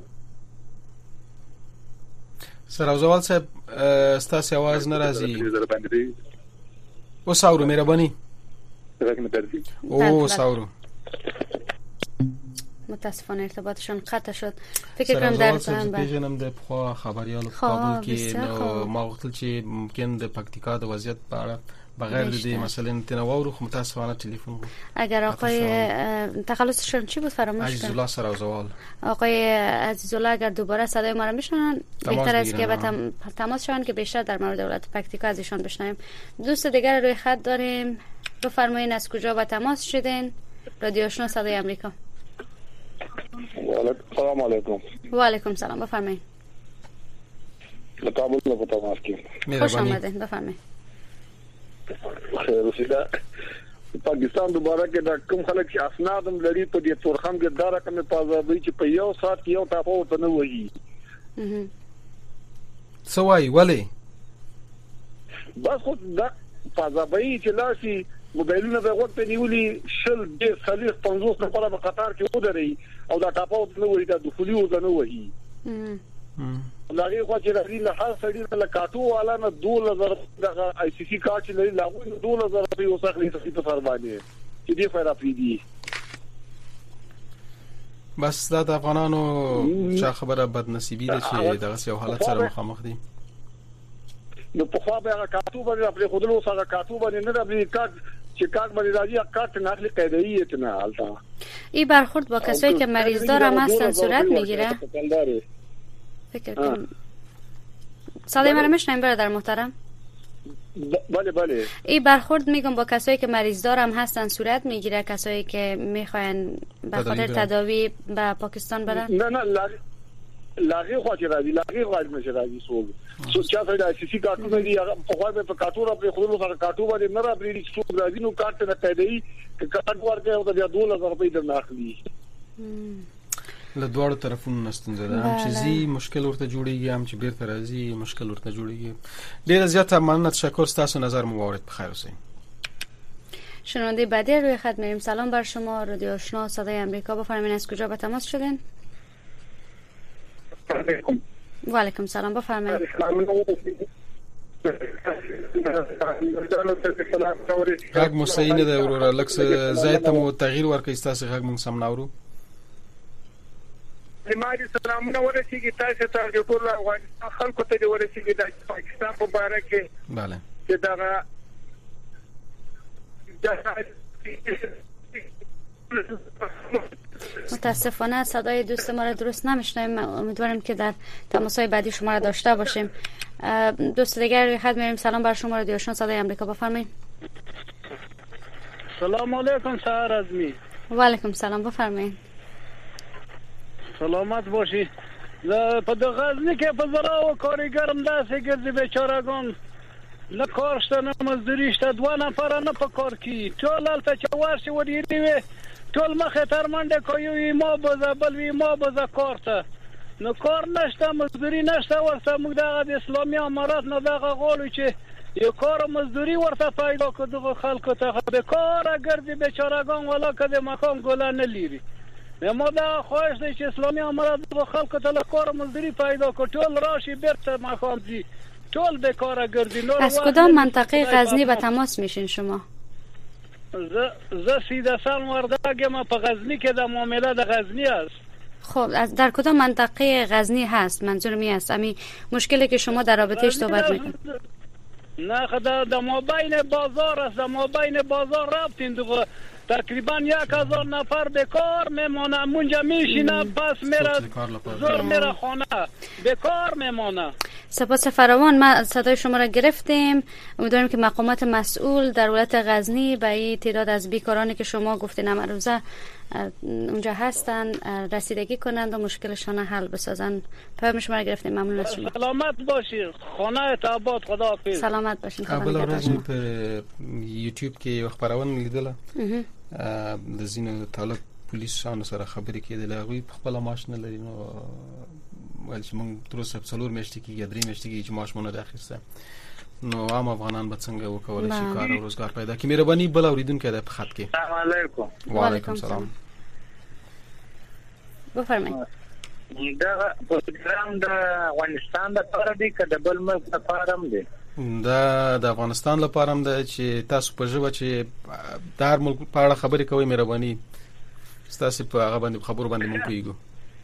سراوزوال صاحب ستاسو आवाज ناراضي او ساورو مهرباني او ساورو متاسفانه ارتباطشون قطع شد. فکر کنم در زمان بعد پیژنم د خو خبريال کابل کې نو ما وختل چې ممکن د پکتیکا د وضعیت په بغیر د مثلا تنوع خو متاسفانه تلفن اگر آقای تخلصشون چی بود فراموش کردم. عزیزالله سراوزوال. آقای عزیزالله اگر دوباره صدای ما رو میشنن بهتر است که به تماس شون که بیشتر در مورد ولایت پکتیکا از ایشان بشنویم. دوست دیگر روی خط داریم. بفرمایید از کجا به تماس شدین؟ رادیو آشنا صدای آمریکا. سلام علیکم. و علیکم سلام، بفرمایید. کابل نه تماس کی. خوش آمدید، بفرمایید. خیر اوسه پاکستان دوباره کې د کوم خلک چې اسنادم لري په دې تورخم کې دارا کومه پازابي چې په یو سات کې یو ټاپو ته نه وایي سوای ولی بس خو د پازابي چې لاسي موبایلونه به وخت نیولي شل د خلیص پنځوس نفر په قطار کې ودرې او دا ټاپو ته نه وایي دا د خولي ودنه وایي لغه خو چې راځي له هر سړي له کاټو والا نه دوه هزار د آی سی سی کارت لري لاغوي دوه هزار په یو څخه لري په فرمانه چې دی فایده پیډي بس دا د افغانانو چې خبره بد نصیبی ده چې دغه یو حالت سره مخامخ دي. نو په خوا به کاټو باندې خپل خودلو سره کاټو باندې نه راځي کارت چې کارت باندې راځي کارت نه اخلي قاعده نه حالتا این برخورد با کسایی که مریض دارم هستن صورت میگیره. فکر کنم صدای من میشنوین برادر محترم؟ بله بله. این برخورد میگم با کسایی که مریض دارم هستن صورت میگیره، کسایی که میخواین به خاطر تداوی به پاکستان برن؟ نه نه لاغی لاغی خواهی راځي لاغی خواهی میشه راځي سو سو چا سره د سی کارتو دی په خوا په کارتو را په خودلو سره کارتو باندې نه را بریډ څو راځي نو کارت نه پیدا ای کارت ورکه او د دوه هزار روپۍ درناخلي. له دواړو طرفونو ستونزه ده، هم چې زی مشکل ورته جوړیږي، هم چې بیرته راځي مشکل ورته جوړیږي. ډیره زیاته مننه، تشکر، تاسو نظر مو واورید. بخیر اوسئ. شنونده بعدی روی خط میریم. سلام بر شما، رادیو آشنا صدای امریکا، بفرمایید از کجا به تماس شدین؟ و علیکم سلام، بفرمایید. غږ مو صحیح نه دی وروره، لږ ځای ته مو تغییر ورکړئ، ستاسو غږ موږ سم نه اورو. زماري سلامونه ورسیږي تاسو ته د ټول افغانستان خلکو ته د ورسیږي د پاکستان په باره کې. بله چې دغه متاسفانه صدای دوست ما را درست نمیشنویم. امیدوارم که در تماس‌های بعدی شما را داشته باشیم. دوست دیگر روی خط میریم. سلام بر شما، رادیو آشنا صدای امریکا، بفرمایید. سلام علیکم سهر ازمی. و علیکم سلام، بفرمایید. سلامت باشی. په د غزنی کې په زرا او کارګرم داسې ګرځي بیچارهګان، نه کار شته نه مزدوري شته، دوه نفر نه په کار کی، ټول هلته چې ورشي ورېدي وي ټول مخې تر منډه کوي، ما بزه بل وي ما بزه کار ته، نو کار نشته مزدوري نشته. ورته موږ دغه د اسلامي امارات نه دغه غواړو چې یو کار مزدوري ورته پیدا کړو دغه خلکو ته، بیکاره ګرځي بیچارهګان، ولا که د مکان ګله نه لري. ما دا خواهش دی چې اسلامي امارات دغه خلکو ته کار مزدوري پیدا کړي، ټول راشي بیرته مکان ځي، ټول بیکاره ګرځي. از کدام منطقه غزنی به تماس میشین شما؟ ز ز سیده سال وردگه ما په غزنی کې د معامله د غزنی است. خب از در کدام منطقه غزنی هست؟ منظور می است امی مشکلی که شما در رابطه‌اش صحبت میکنید. نه خدا د مابین بازار است، د مابین بازار رفتیم دغه تقریبا یک هزار نفر بیکار میمونه، مونجا میشینه پس میره زور میره خانه بیکار میمونه. سپاس فراوان، ما صدای شما را گرفتیم. امیدواریم که مقامات مسئول در ولایت غزنی به این تعداد از بیکارانی که شما گفتین امروزه اونجا هستن رسیدگی کنند و مشکلشان حل بسازن. پیام شما را گرفتیم، ممنون از شما. سلامت باشید، خانه ته آباد، خدا حافظ. سلامت باشین. قبل ورځ په یوټیوب کې یو خبرونه لیدله د زینو طالب پولیسانو سره خبرې کېدلې، هغوی په خپله معاش نه لري، نو ویل چې موږ تر اوسه څلور میاشتې کېږي درې میاشتې کېږي چې معاش مو نه دی اخیستی، نو عام افغانان به څنګه وکولی شي کار او روزګار پیدا کړي. مهرباني بل اورېدونکی دی په خط کې. السلام علیکم. وعلیکم سلام. بفرمایئ. دا پروګرام د افغانستان لپاره دی که د بل ملک لپاره هم دی؟ دا د افغانستان لپاره هم ده چې تاسو په ژبه چې د هر ملک په اړه خبرې کوئ، مهرباني ستاسو په هغه باندې خبرو باندې مونږ پوهیږو.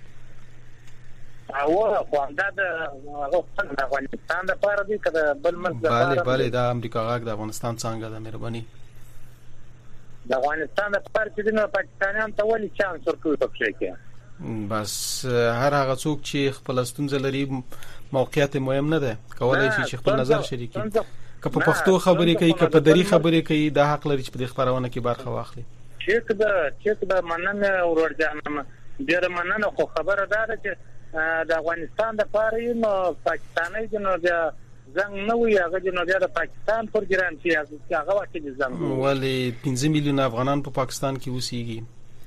او خواندہ د افغانستان لپاره دی که د بل ملک لپاره؟ بله بله، دا امریکا غاک د افغانستان څنګه ده؟ مهرباني د افغانستان لپاره چې د پاکستانیان ته ولې چانس ورکوي په کې کې؟ بس هر هغه څوک چې خپل ستونزه لري موقعیت مهم نه ده، کولای شي چې خپل نظر شریک کړي، که په پښتو خبرې کوي که په دری خبرې کوي، دا حق لري چې په دې خبرونه کې برخه واخلي. چې دا چې دا مننه ورورجانم ډیر مننه، خو خبره ده چې د افغانستان د پاره نو پاکستاني جنو د زنګ نه وي، هغه جنو د پاکستان پروګرام چې هغه وخت د زنګ ولې پنځه میلیونه افغانان په پاکستان کې اوسېږي،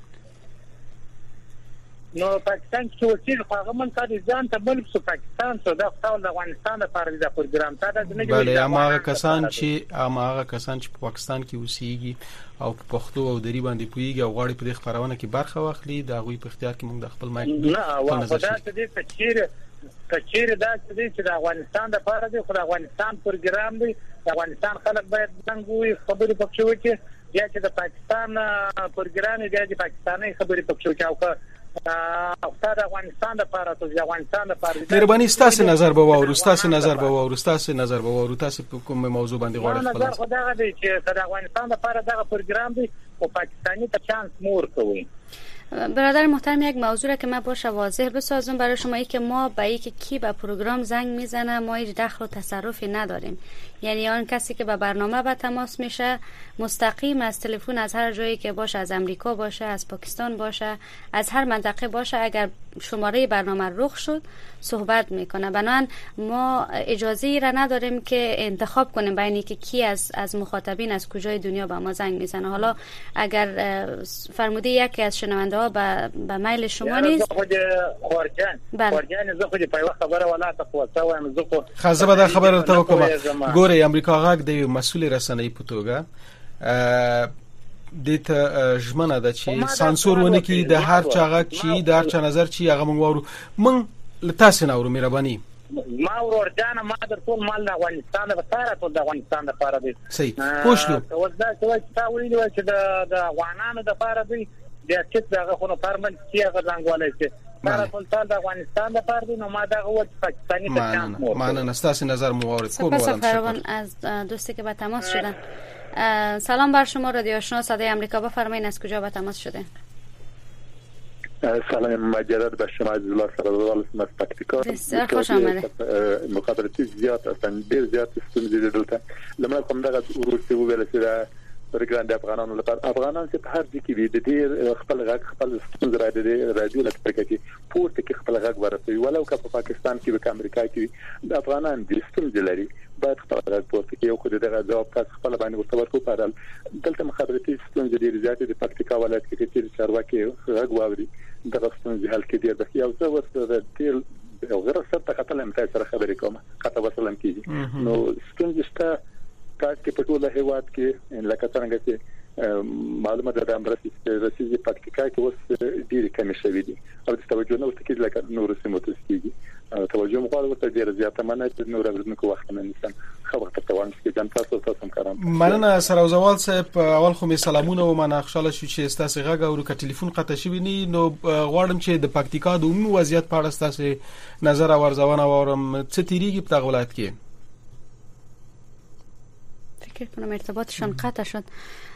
نو پاکستان کې اوسېږي، خو هغه من کار ځان ته بل څه پاکستان څو د خپل د افغانستان لپاره د پروګرام ته د نه بله هغه کسان چې هغه کسان چې په پاکستان کې اوسېږي او په پښتو او دری باندې پوهیږي او غواړي په دې خبرونه کې برخه واخلي، دا غوي په اختیار کې موږ د خپل مایک نه او خدای ته دې کچیر کچیر دا چې د افغانستان لپاره دی، خو د افغانستان پروګرام دی، د افغانستان خلک باید څنګه خبرې پکښې وکړي، یا چې د پاکستان پروګرام دی د پاکستاني خبرې پکښې وکړي، او که د افغانستان لپاره ته د افغانستان لپاره مهرباني ستاسو نظر به واورو، ستاسو نظر به واورو، ستاسو نظر به واورو، تاسو په کوم موضوع باندې غواړئ خپل نظر؟ خدای دی چې د افغانستان لپاره دغه پروګرام دی او پاکستانی ته چانس مور کوي. برادر محترم، یک موضوع را که من باشه واضح بسازم برای شما، ای که ما به ای که کی به پروگرام زنگ میزنه ما هیچ دخل و تصرفی نداریم، یعنی آن کسی که به برنامه به تماس میشه مستقیم از تلفن از هر جایی که باشه، از امریکا باشه، از پاکستان باشه، از هر منطقه باشه، اگر شماره برنامه رخ شد صحبت میکنه. بنابراین ما اجازه را نداریم که انتخاب کنیم بین اینکه کی از از مخاطبین از کجای دنیا به ما زنگ میزنه. حالا اگر فرموده یکی از شنونده ها به به میل شما نیست. خود خورجان خورجان زه خو په یو خبره ولاته خو وایم زه خو خاصه به خبره ته کوم ګوري امریکا غږ د مسؤل رسنۍ په توګه د ته ژمنه ده چې سانسور ونه کی د هر چا غږ چې د هر چا نظر چې هغه مونږ وورو مونږ لتاسو نه ورو مهرباني ما ورور جان ما در ټول مال د افغانستان د سره ټول د افغانستان لپاره دی صحیح پوښتنه او دا چې تا ویلو چې د د افغانانو لپاره دی د چې دغه خو پرمن چې هغه څنګه چې سره ټول د افغانستان لپاره دی نو ما دا وایي پاکستانی ته چانس مو معنا نستاسی نظر موارد کوم ولرم از دوستی که به تماس شدن. سلام بر شما رادیو آشنا صدای آمریکا، بفرمایید از کجا به تماس شده؟ سلام مجدد به شما عزیز الله سرزوال از پکتیکا. بسیار خوش آمده. مخابراتی زیاد هستن، ډیر زیات ستونزې دلته. لمر کوم دغه ورسته ویل چې پرګرام د افغانانو لپاره افغانان چې په هر ځای کې دي د ډیر خپل غږ خپل ستونزې را دي رادیو لپاره کې پورته کې خپل غږ ورسوي ولو که په پاکستان کې په امریکا کې د افغانان د ستونزې لري باید خپل غږ پورته کې یو خو دغه جواب تاسو خپل باندې ورته ورکو پرال دلته مخابراتي ستونزې ډیر زیات دي په پکتیکا ولایت کې چې چارواکي غږ واوري دغه ستونزې حل کې ډیر د یو څه ورته ډیر یو غره سره خپل امتیاز سره خبرې کوم کته وسلم کیږي نو ستونزې شته کاټ کې په ټوله هیواد کې لکه څنګه چې معلومات د امرسي رسیدي پکتیکا کې اوس ډیر کمی شوی دي او د توجه نو تکي لکه نور سیمو ته کیږي توجه مخالفه ورته ډیر زیاته منه چې نور ورنکو وخت نه نشم خبر ته توان چې جام تاسو تاسو کارم مننه سروزوال صاحب اول خو می سلامونه و من خوشاله شو چې تاسو غږ او ک ټلیفون قطع شوی ني نو غواړم چې د پکتیکا د عمومي وضعیت په اړه تاسو نظر او ارزونه وورم څه تیریږي په دغه ولایت کې فکر کنم ارتباطشان قطع شد.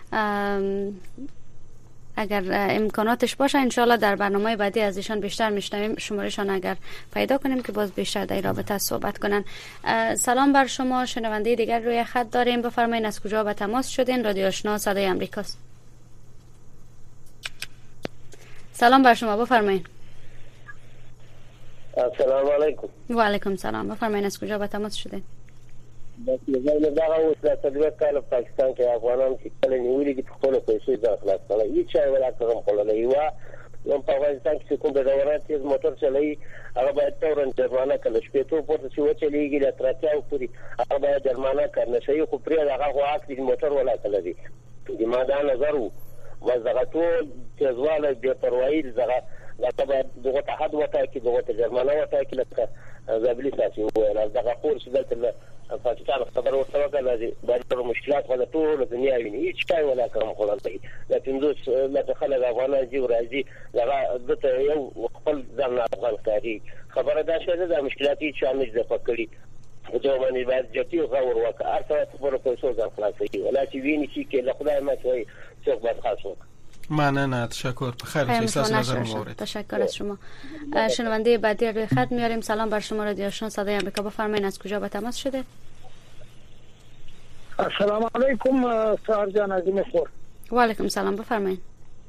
اگر امکاناتش باشه انشالله در برنامه بعدی از ایشان بیشتر میشنویم شمارهشان اگر پیدا کنیم که باز بیشتر در رابطه صحبت کنن. سلام بر شما شنونده دیگر روی خط داریم، بفرمایید از کجا به تماس شدین؟ رادیو آشنا صدای آمریکاست. سلام بر شما، بفرمایید. السلام علیکم. و علیکم سلام، بفرمایید از کجا به تماس شدین؟ بس زه دا اوس د تدبیر کال پاکستان کې افغانان چې کله نیولې دي خپل پیسې ځخلاص کړي هیڅ شی ولا کوم خلل یو نو په افغانستان کې کوم د دورات تیز موټر چلایي هغه باید تورن جرمانه کله شپې ته پورته چې وچلېږي د تراتیاو پوری هغه باید جرمانه کړنه شي خو پرې هغه واک دي موټر ولا کله دي د ما دا نظر وو وزغه ټول تیزواله د پروايي زغه دا باید دغه ته حد وته کې دغه ته جرمانه وته کې لکه زابلی ساسي وو دغه خور چې دلته پاکستان خبر ورته وکړه چې باید مشکلات ولا ټول دنیا ویني هیڅ شی ولا کوم خلل دی لکه دوی لکه خلک افغانان جوړ راځي دغه دته یو خپل ځان افغان کاری خبره دا شوه د مشکلات هیڅ شامل نه پکړي جو باندې باید جتی غور وکړه ارته خبره کوي ځان خلاصي ولا چې ویني چې له خدای ما کوي څوک باید خاص وکړي. ممنون، تشکر. بخیر باشید. نظر مورد. تشکر از شما. شنونده بعدی روی خط میاریم. سلام بر شما رادیو آشنا صدای آمریکا، بفرمایید از کجا به تماس شده؟ السلام علیکم سار جان عظیم خور. و علیکم سلام، بفرمایید.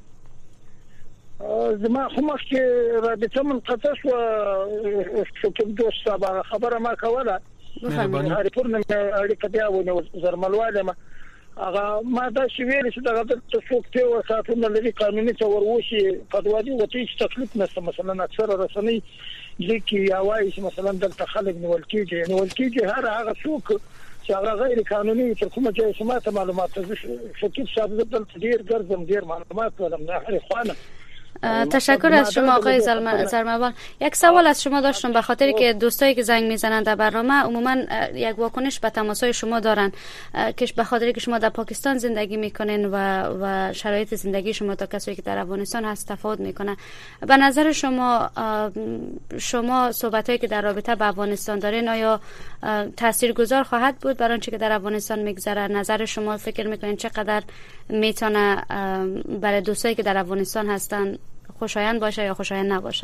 زما خو مخکې رابطه منقطع شو چې دوست صاحب خبره ما کوله بفرمایید. هریپور نه اړیکه بیا ونه زرملواله ما هغه ما دا شی ویل چې دغه د څوکته او ساتونه لري قانوني تور وشي قدوادي وتی چې تکلیف نشته مثلا اکثر رسنۍ لیکي یا وایي چې مثلا د خلک نیول کیږي نیول کیږي هر هغه څوک چې هغه غیر قانوني تر کومه ځای سمات معلومات شکیب صاحب د ډیر ګرځم ډیر معلومات ولم نه هر خوانه. تشکر از شما آقای زرموال. یک سوال از شما داشتم به خاطر که دوستایی که زنگ میزنند در برنامه عموما یک واکنش به تماسهای شما دارن که به خاطر که شما در پاکستان زندگی میکنین و و شرایط زندگی شما تا کسایی که در افغانستان هست تفاوت میکنه. به نظر شما شما صحبتایی که در رابطه با افغانستان دارین آیا تاثیرگذار خواهد بود برای آنچه که در افغانستان میگذره؟ نظر شما فکر میکنین چقدر میتونه برای دوستایی که در افغانستان هستن خوشایند باشه یا خوشایند نباشه؟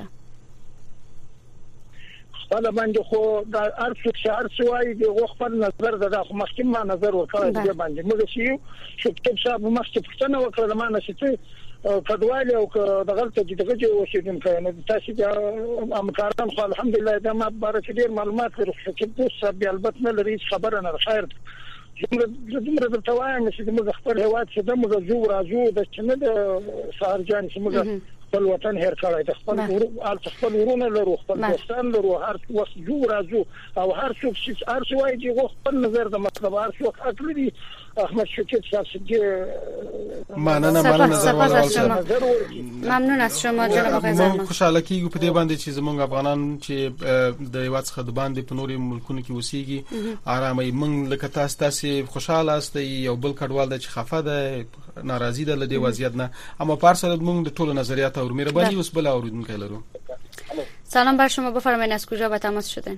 خپل باندې خو د ارث شعر سوای دی خپل نظر ده خو مخکې ما نظر ورکړی دی باندې موږ شي شکیب صاحب مخکې پښتنه وکړه ما نشته کډواله او د غلطه چې دغه جو وشیدم کنه تاسو د امکانات خو الحمدلله دا ما بار چې ډیر معلومات لري شکیب صاحب البته نه لري خبره نه خیر زموږ د توایم چې موږ خپل هواد چې د موږ زو راځو د چنه د سهارجان چې موږ خپل وطن هر کړی د خپل ورو خپل ورونه لرو خپل دوستان لرو هر وخت زو راځو او هر څوک چې هر څه وایي چې خپل نظر د مطلب هر څوک حق لري. احمد شکیب صاحب مننه مننه زروال ممنون از شما جناب آقای زرمخ. ما خوشاله کیږو په دې باندې چې زمونږ افغانان چې د هیواد څخه د باندې په نورو ملکونو کې اوسېږي آرامي موږ لکه تاسو تاسو خوشاله است یو بل کډوال د چې خفه ده ناراضي ده لدی وضعیت نه اما پر سر موږ د ټولو نظریات او مهرباني اوس بل اوریدونکو لرو. سلام بر شما، بفرمایید از کجا به تماس شدین؟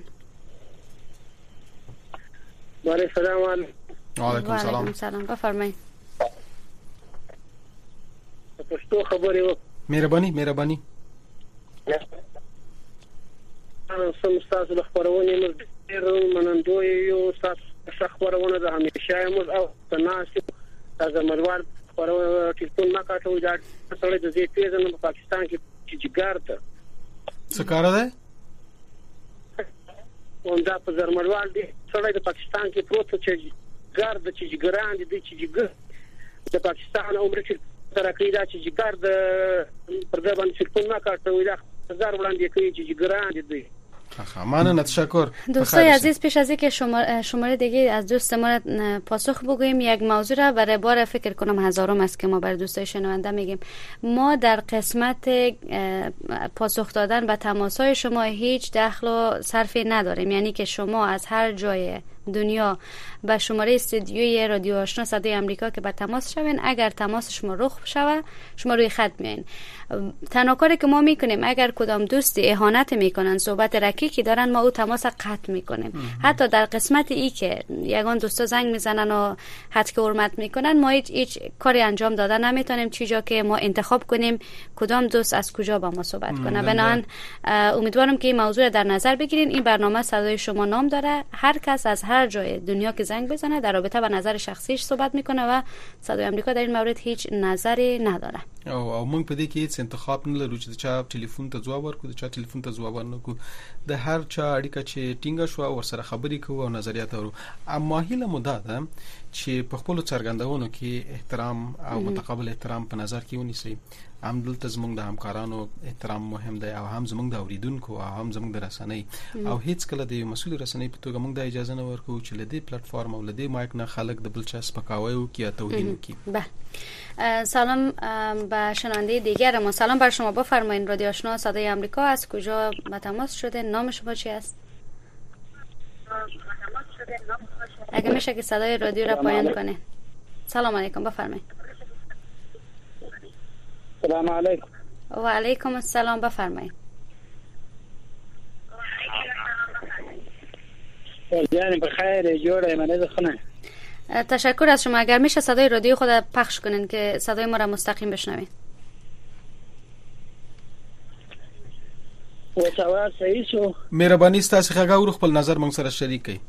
بله سلام علیکم. وعلیکم سلام. وعلیکم سلام، بفرمایید. پښتو خبرې وکړه. مهرباني مهرباني. سم تاسو د خبرونه موږ ډېر منندوی یو، تاسو خبرونه د همیشه موږ او تناسب تاسو مروان خبرونه ټلیفون ما کاټو دا سره د دې پیژنې په پاکستان کې چې جګارته څه کار ده؟ وندا په زرمروان دي سره د پاکستان کې پروت چې ګارد چې ګران دي چې ګر د پاکستان عمر چې سره کې دا چې ګارد پر دې باندې ټلیفون ما کاټو دا هزار وړاندې کوي چې ګران دي. ممنون، تشکر. دوستای عزیز، پیش از اینکه شماره شماره دیگه از دوست ما پاسخ بگوییم، یک موضوع را برای بار فکر کنم هزارم است که ما برای دوستای شنونده میگیم. ما در قسمت پاسخ دادن به تماس‌های شما هیچ دخل و صرفی نداریم، یعنی که شما از هر جای دنیا به شماره استودیوی رادیو آشنا صدای آمریکا که به تماس شوین، اگر تماس شما رخ شوه شما روی خط میاین. تنها کاری که ما میکنیم اگر کدام دوستی اهانت میکنن، صحبت رکیکی دارن، ما او تماس قطع میکنیم. حتی در قسمت ای که یگان دوستا زنگ میزنن و حد که حرمت میکنن، ما هیچ هیچ کاری انجام دادن نمیتونیم، چیزا که ما انتخاب کنیم کدام دوست از کجا با ما صحبت کنه. بنابراین امیدوارم که این موضوع در نظر بگیرین. این برنامه صدای شما نام داره، هر کس از هر جای دنیا که زنگ بزنه در رابطه با نظر شخصیش صحبت میکنه و صدای آمریکا در این مورد هیچ نظری نداره. او او موږ په دې کې هیڅ انتخاب نه لرو چې چا ټلیفون ته ځواب ورکړو، چا ټلیفون ته ځواب ورنکړو. د هر چا اړیکه چې ټینګه شو او سره خبرې کوو او نظریات ورو. اما هیله مو ده چې په خپل څرګندونو کې احترام او متقابل احترام په نظر کې ونیسئ. هم دلته زموږ د همکارانو احترام مهم دی او هم زموږ د اوریدونکو او هم زموږ د رسنۍ او هیڅ کله د مسؤل رسنۍ په توګه موږ د اجازه نه ورکوو چې لدی پلیټ فارم او لدی مایک نه خلک د بل چا سپکاوی وکړي یا توهین وکړي. بله، سلام به شنونده دیگر ما. سلام بر شما، بفرمایید. رادیو آشنا صدای آمریکا، از کجا به تماس شده؟ نام شما چی است؟ اگه میشه که صدای رادیو را پایین کنه. سلام علیکم، بفرمایید. سلام علیکم. و علیکم السلام، بفرمایید. یعنی بخیر، جوره منه خونه. تشکر از شما. اگر میشه صدای رادیو خود پخش کنین که صدای ما را مستقیم بشنوید. و سوال صحیح شو. مهرباني ستاسو خګاور خپل نظر موږ سره شریک کړئ.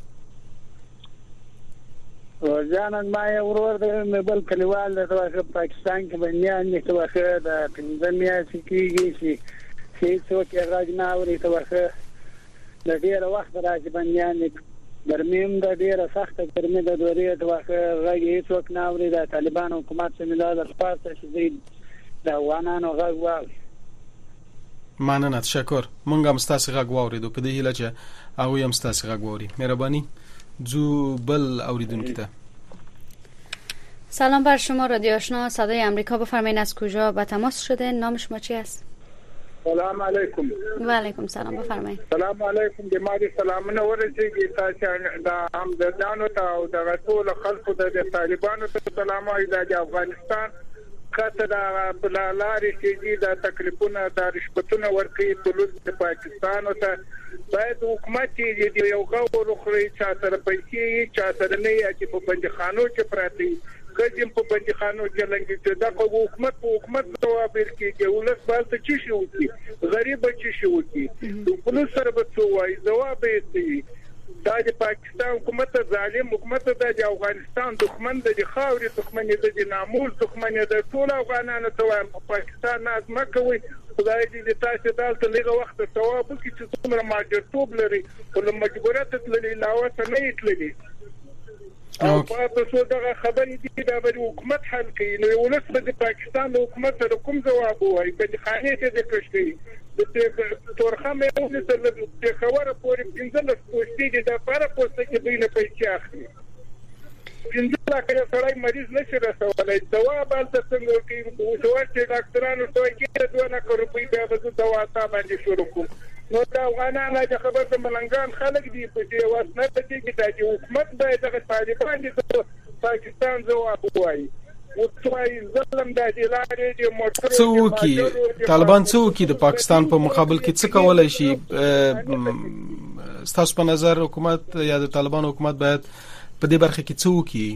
ورځان ما یو ورور د مبل کلیوال د پاکستان کې بنیان نه توخه د پنځمیا سکیږي چې هیڅ څوک یې راځي نه اوري توخه د ډیر وخت راځي بنیان ګرمیم د ډیره سخته ګرمي د دوری توخه راځي هیڅ وخت نه اوري د طالبان حکومت څخه ملاد خپاره چې د وانانو غږ واوري. مننه، تشکر. مونږ هم ستاسو غږ واوریدو په دې هیله چې هغه هم ستاسو غږ واوري. مهرباني. جو بل اوریدونکو ته. سلام بر شما، رادیو آشنا صدای آمریکا، بفرمایید از کجا به تماس شده؟ نام شما چی است؟ سلام علیکم. و علیکم سلام، بفرمایید. سلام علیکم. د ماري سلامونه ورسیږي تاسو د همدردانو ته او د ټول خلکو د طالبانو ته سلام وايي د افغانستان کته د بلالاري چې د تکلیفونه د رشوتونو ورکړي پولیس د پاکستان او ته باید حکومت چې یو غوړ خوري چې سره پیسې چې سره نه یې چې په بندخانو کې پراته کجیم په بندخانو کې لنګي دا حکومت په حکومت جواب ورکړي ولس بالته چې شي وکي غریب چې شي وکي پولیس سره به څه وایي جواب یې دا د پاکستان حکومت ظالم حکومت د افغانستان دښمن د خاورې دښمن د ناموس دښمن د ټول افغانانو ته په پاکستان ناز مکوي. خدای دې تاسو دلته لږه وخت ثواب وکړي چې څومره ماجرتوب لري او مجبوریت لري لاوه ته نه یتلې. او په څو دغه خبرې دي د حکومت حل کوي. نو ولس د پاکستان د حکومت سره کوم ځواب وایي؟ په خانه کې د کشتي د تورخه مې ولې د خبره پورې پنځلس پوسټې دي د لپاره پوسټ کې دوی نه پیسې اخلي. پنځه لکه سړی مریض نشي رسولای. دوا بل څنګه کوي؟ اوس ورته ډاکټرانو ته کې دوه لک روپۍ به د دوا تا باندې شروع کوم. نو دا افغانانو د خبر د ملنګان خلک دي په دې واسنه ته چې د حکومت باید د طالبان د پاکستان ځواب وایي. او څوای ظلم د دلارې د موټر څوکي طالبان څوکي د پاکستان په مقابل کې څه کولای شي؟ ستاسو په نظر حکومت یا د طالبان حکومت باید په دې برخه کې څوکي؟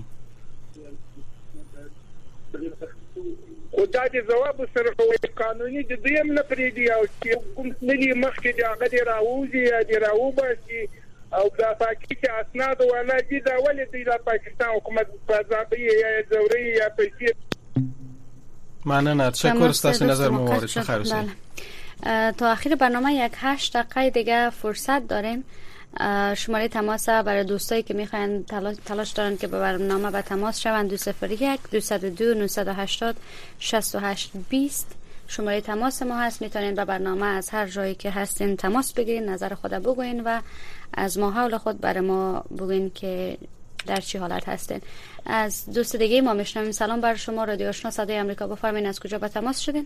خدای دې جواب سره کوي. قانوني د دیم نه پریدي او چې کوم ملي مخکې د هغه دی راوځي یا دی راوباسي او د پاکستان اسناد ولا دي دا ولې د پاکستان حکومت په ځابي یا زوري یا پیسې. مننه. تشکر. ستاسو نظر مورد خیر اوسه. تا آخر برنامه یک هشت دقیقه دیگه فرصت داریم. شماره تماس برای دوستایی که میخواین تلاش, تلاش دارن که به برنامه به تماس شوند دو صفر یک دو دو نه هشتاد شصت و هشت بیست شماره تماس ما هست. میتونین به برنامه از هر جایی که هستین تماس بگیرین، نظر خود بگوین و از ماحول خود برای ما بگوین که در چی حالت هستین. از دوست دیگه ما میشنویم. سلام بر شما، رادیو آشنا صدای آمریکا. بفرمایید از کجا به تماس شدین؟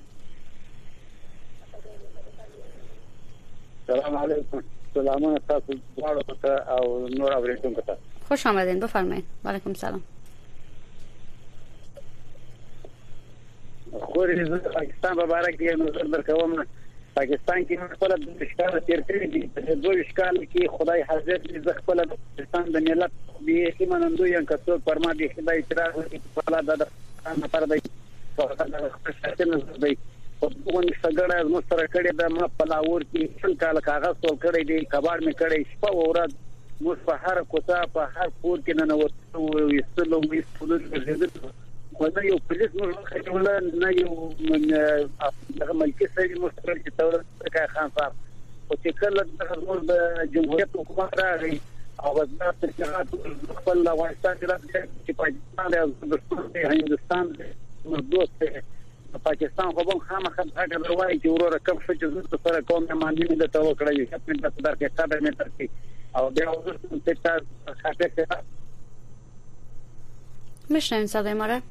سلام علیکم. سلامونه تاسو دواړو ته او نور اوریدونکو ته. خوش آمدین. بفرمایید. وعلیکم سلام. خوري د پاکستان په اړه کې نظر درکوم. پاکستان کې خپل د اشکال تیر کړی دي. په دوه اشکال کې خدای حاضر دي. ز خپل د پاکستان د ملت به ایمانندوی ان کڅو پرما دي خدای اعتراض کوي په اړه د پاکستان پر دی په اړه د دی په ونه څنګه از مستر کړي د ما پلاور کې څل کال کاغذ ټول کړي دي. کباړ می کړي شپه او ورځ مو په هر کوڅه په هر کور کې نه نوته وستلو وي پولیس ګرځېدل. خو یو پولیس نو خلل نه یو من هغه ملکی سړي مستر چې تور کا خان صاحب او چې کله د جمهوریت حکومت راغی او وزارت تجارت خپل افغانستان کې پاکستان د هندستان نو دوست پاکستان خو هم خامخا هغه دروازه چې ورور کم څه چې سره کوم مانډي د تو کړی چې په دغه کې قدر مې ترکي او بیا اوس ته تاسو خاطر میشنوین صدای ما را؟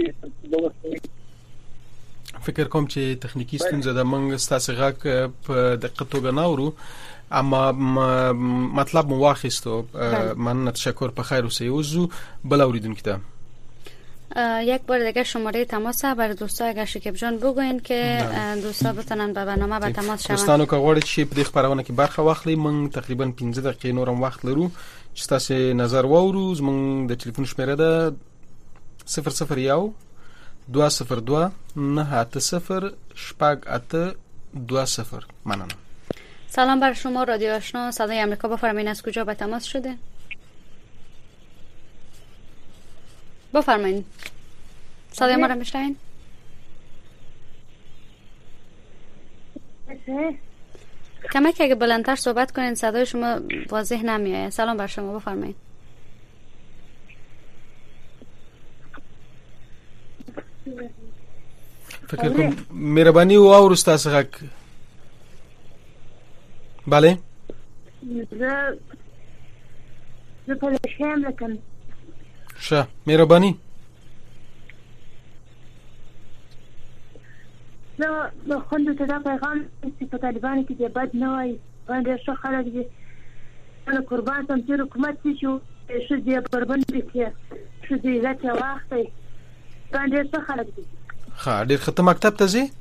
فکر کوم چې تخنیکی ستونزه ده. موږ ستاسو غږ په دقت توګه ناورو، اما مطلب مو واخیستو. من تشکر. په خیر اوسئ. اوسو بل اوریدونکو ته یک بار دیگه شماره تماس برای دوستا اگر شکیب جان بگوین که دوستا بتونن به برنامه به تماس شون. دوستانو که غواړئ چې په دې خبرونه کې برخه واخلئ، موږ تقریبا پنځه دقیقې نورم وخت لرو چې تاسو نظر واورو. زموږ د ټلیفون شمیره ده صفر صفر یو دو صفر دو نه اته صفر شپږ اته دو صفر. مننه. سلام بر شما، رادیو آشنا صدای آمریکا. بفرمایید از کجا به تماس شده؟ بفرمایید. صدای ما را میشنوین؟ کمک اگه بلندتر صحبت کنین، صدای شما واضح نمیاد. سلام بر شما، بفرمایید. فکر کنم مهربانی و او ستاسو غږ. بله زه زه په شام لکم. شه مهربانی. زه د خوند ته دا پیغام چې په طالبان کې د بد نه وای باندې ښه خلک دي. انا قربان تم چې حکومت شو شو دې بربند دي شو دې راته واخته باندې ښه خلک دي. ښه ډېر ښه. ته مکتب ته ځې؟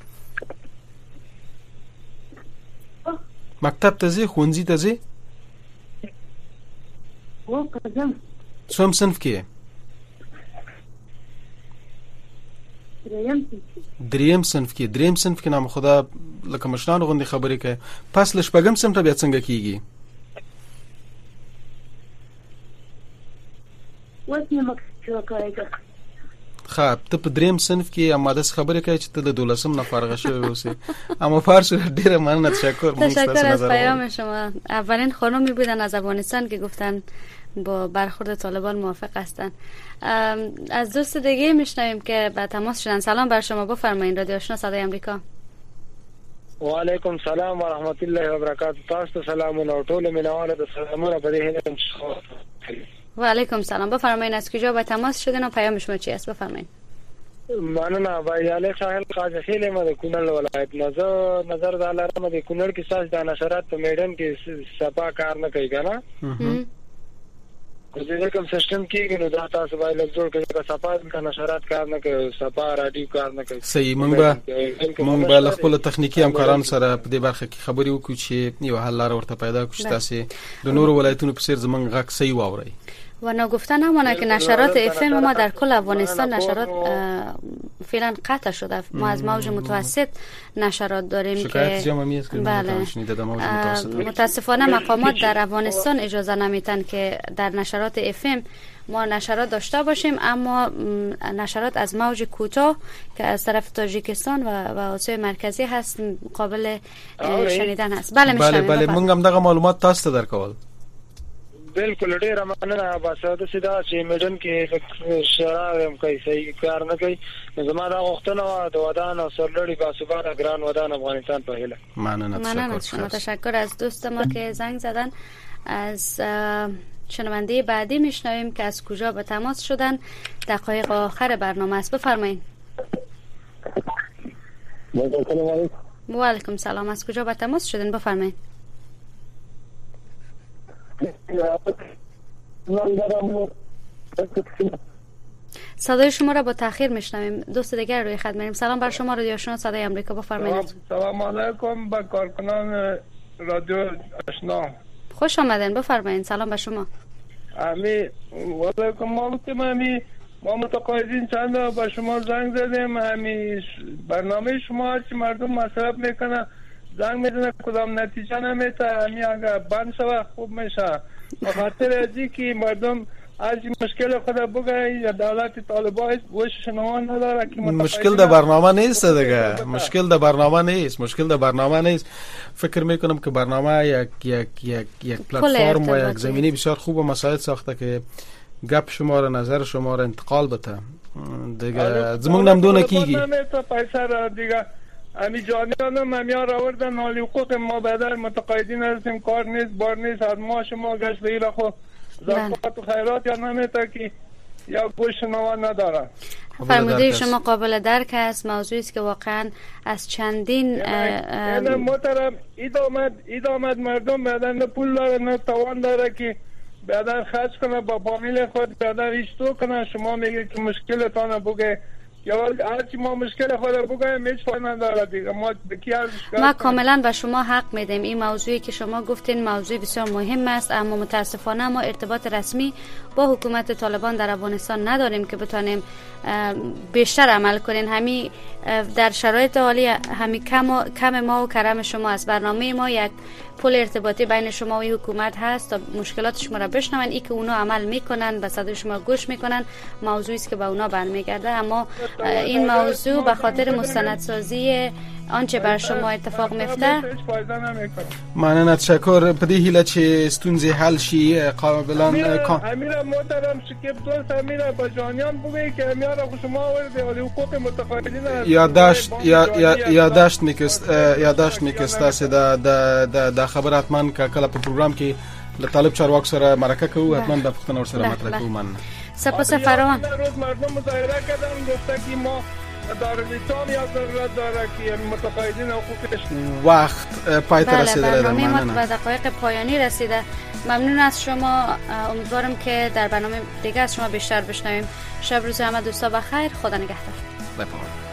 مکتب ته ځې؟ ښوونځي ته ځې؟ هو که ځم. څوم صنف کې یې؟ دریم صنف. دریم صنف کې. دریم صنف کې نام خدا لکه مشرانو غوندې خبرې کوي. پس له شپږم صنف ته بیا څنګه کېږي؟ اوس مې مکتب شروع کړی ده. خب ته په دریم صنف کې اماده خبرې کوي چې ته د دولسم نه فارغ شوی اوسې. اما فارس ډیره ممنون. تشکر. تشکر از پیام شما. اولین خانمی بودن از افغانستان که گفتن با برخورد طالبان موافق هستند. از دوست دیگه میشنویم که به تماس شدن. سلام بر شما، بفرمایید. رادیو آشنا صدای امریکا. و علیکم سلام و رحمت الله و برکاته. تاسو سلام او ټول مینوال د سلامونه په دې هیله و علیکم سلام. بفرمایید از کجا به تماس شدین و پیام شما چی است؟ بفرمایید. مننه. وایاله ساحل قاضی خیل ما د کونړ ولایت نظر نظر د علامه د کونړ کې ساس د نشرات په میدان کې صفا کار نه کوي کنه. کوزه کوم سیستم کې نو دا تاسو باید جوړ کړئ چې صفا د نشرات کار نه کوي، صفا رادیو کار نه کوي. صحیح. مونږ به مونږ به خپل تخنیکی همکارانو سره په دې برخه کې خبرې وکړو چې یو حل لار ورته پیدا کړو چې تاسو د نورو ولایتونو په څیر زمونږ غږ صحیح واورئ. و نگفته نمانه که نشرات اف ام ما در کل افغانستان نشرات فعلا قطع شده. ما از موج متوسط نشرات داریم که بله متاسفانه مقامات در افغانستان اجازه نمیتن که در نشرات اف ام ما نشرات داشته باشیم، اما نشرات از موج کوتاه که از طرف تاجیکستان و و آسیای مرکزی هست قابل شنیدن هست. بله بله بله موږ هم دغه معلومات تاسو ته درکول. بالکل ډیر مننه. باسه د سیدا چې میډن کې شرارم کوي صحیح کار نه کوي. زما دا غوښتنه د ودان او سرلړی باسوبار ګران ودان افغانستان په هیله. مننه. مننه شما. تشکر از دوست ما که زنگ زدن. از شنونده بعدی میشنویم که از کجا به تماس شدن. دقایق آخر برنامه است. بفرمایید. و علیکم سلام. از کجا به تماس شدن؟ بفرمایید. صدای شما را با تاخیر میشنویم. دوست دیگر روی خط میریم. سلام بر شما. رادیو آشنا صدای امریکا. بفرمایید. سلام علیکم با کارکنان رادیو آشنا. خوش آمدین. بفرمایید. سلام بر شما. امی و علیکم مالکم. امی ما متقاعدین چند با شما زنگ زدیم. امی برنامه شما که مردم مصرف میکنه زنگ میزنه کدام نتیجه نمیده. امی اگر بند شوه خوب میشه. بخاطر ازی که مردم از مشکل خود بگه یا دولت طالبان وش نوان نداره که مشکل در برنامه نیست دیگه. مشکل در برنامه نیست. مشکل در برنامه نیست. فکر میکنم که برنامه یک یک یک یک پلتفرم و یک زمینی بسیار خوب و مساعد ساخته که گپ شما را نظر شما را انتقال بده دیگه. زمون نمدونه کیگی پیسه دیگه امی جانیانم امیان راوردن حالی حقوق ما بدر متقاعدین هستیم. کار نیست بار نیست. از ما شما گشت بگیره خود زکات و خیرات یا نمیتا که یا گوش نوا نداره. فرموده شما قابل درک است. موضوعی است که واقعا از چندین این محترم اید آمد اید آمد مردم بعدن نه پول داره نه توان داره که بعدن خرج کنه با فامیل خود بعدن اشتو کنه. شما میگه که مشکلتان بگه یا هرچی ما مشکل خود بگویم هیچ فایده نداره دیگه. ما ما کاملا به شما حق میدیم. این موضوعی که شما گفتین موضوع بسیار مهم است، اما متاسفانه ما ارتباط رسمی با حکومت طالبان در افغانستان نداریم که بتونیم بیشتر عمل کنیم. همین در شرایط حالی همین کم کم ما و کرم شما است. برنامه ما یک پل ارتباطی بین شما و حکومت هست تا مشکلات شما را بشنون. ای که اونا عمل میکنن به صدای شما گوش میکنن موضوعی است که به اونا برمیگرده. اما این موضوع به خاطر مستندسازی آنچه بر شما اتفاق میفته. ممنون. تشکر. په دې هیله چې ستونزې حل شي قابلا امیر محترم شکیب دوست امیر بجانیان بگویی که امیر را شما ورده ولی حقوق متقاعدین یادداشت یادداشت میکست یادداشت میکست تاسو د د د خبر حتما کله په پروګرام کې له طالب چارواکو سره مرکه کوو. حتما د پښتنو ور سره مطرح کوو. من سپاس فراوان. روز مردم مظاهره کردن گفته که ما دارالاسلام یا ضرورت داره که متقاعدین حقوقش وقت پایت رسیده. برنامه ما به دقایق پایانی رسیده. ممنون از شما. امیدوارم که در برنامه دیگه از شما بیشتر بشنویم. شب روز همه دوستا بخیر. خدا نگهدار. بفرمایید.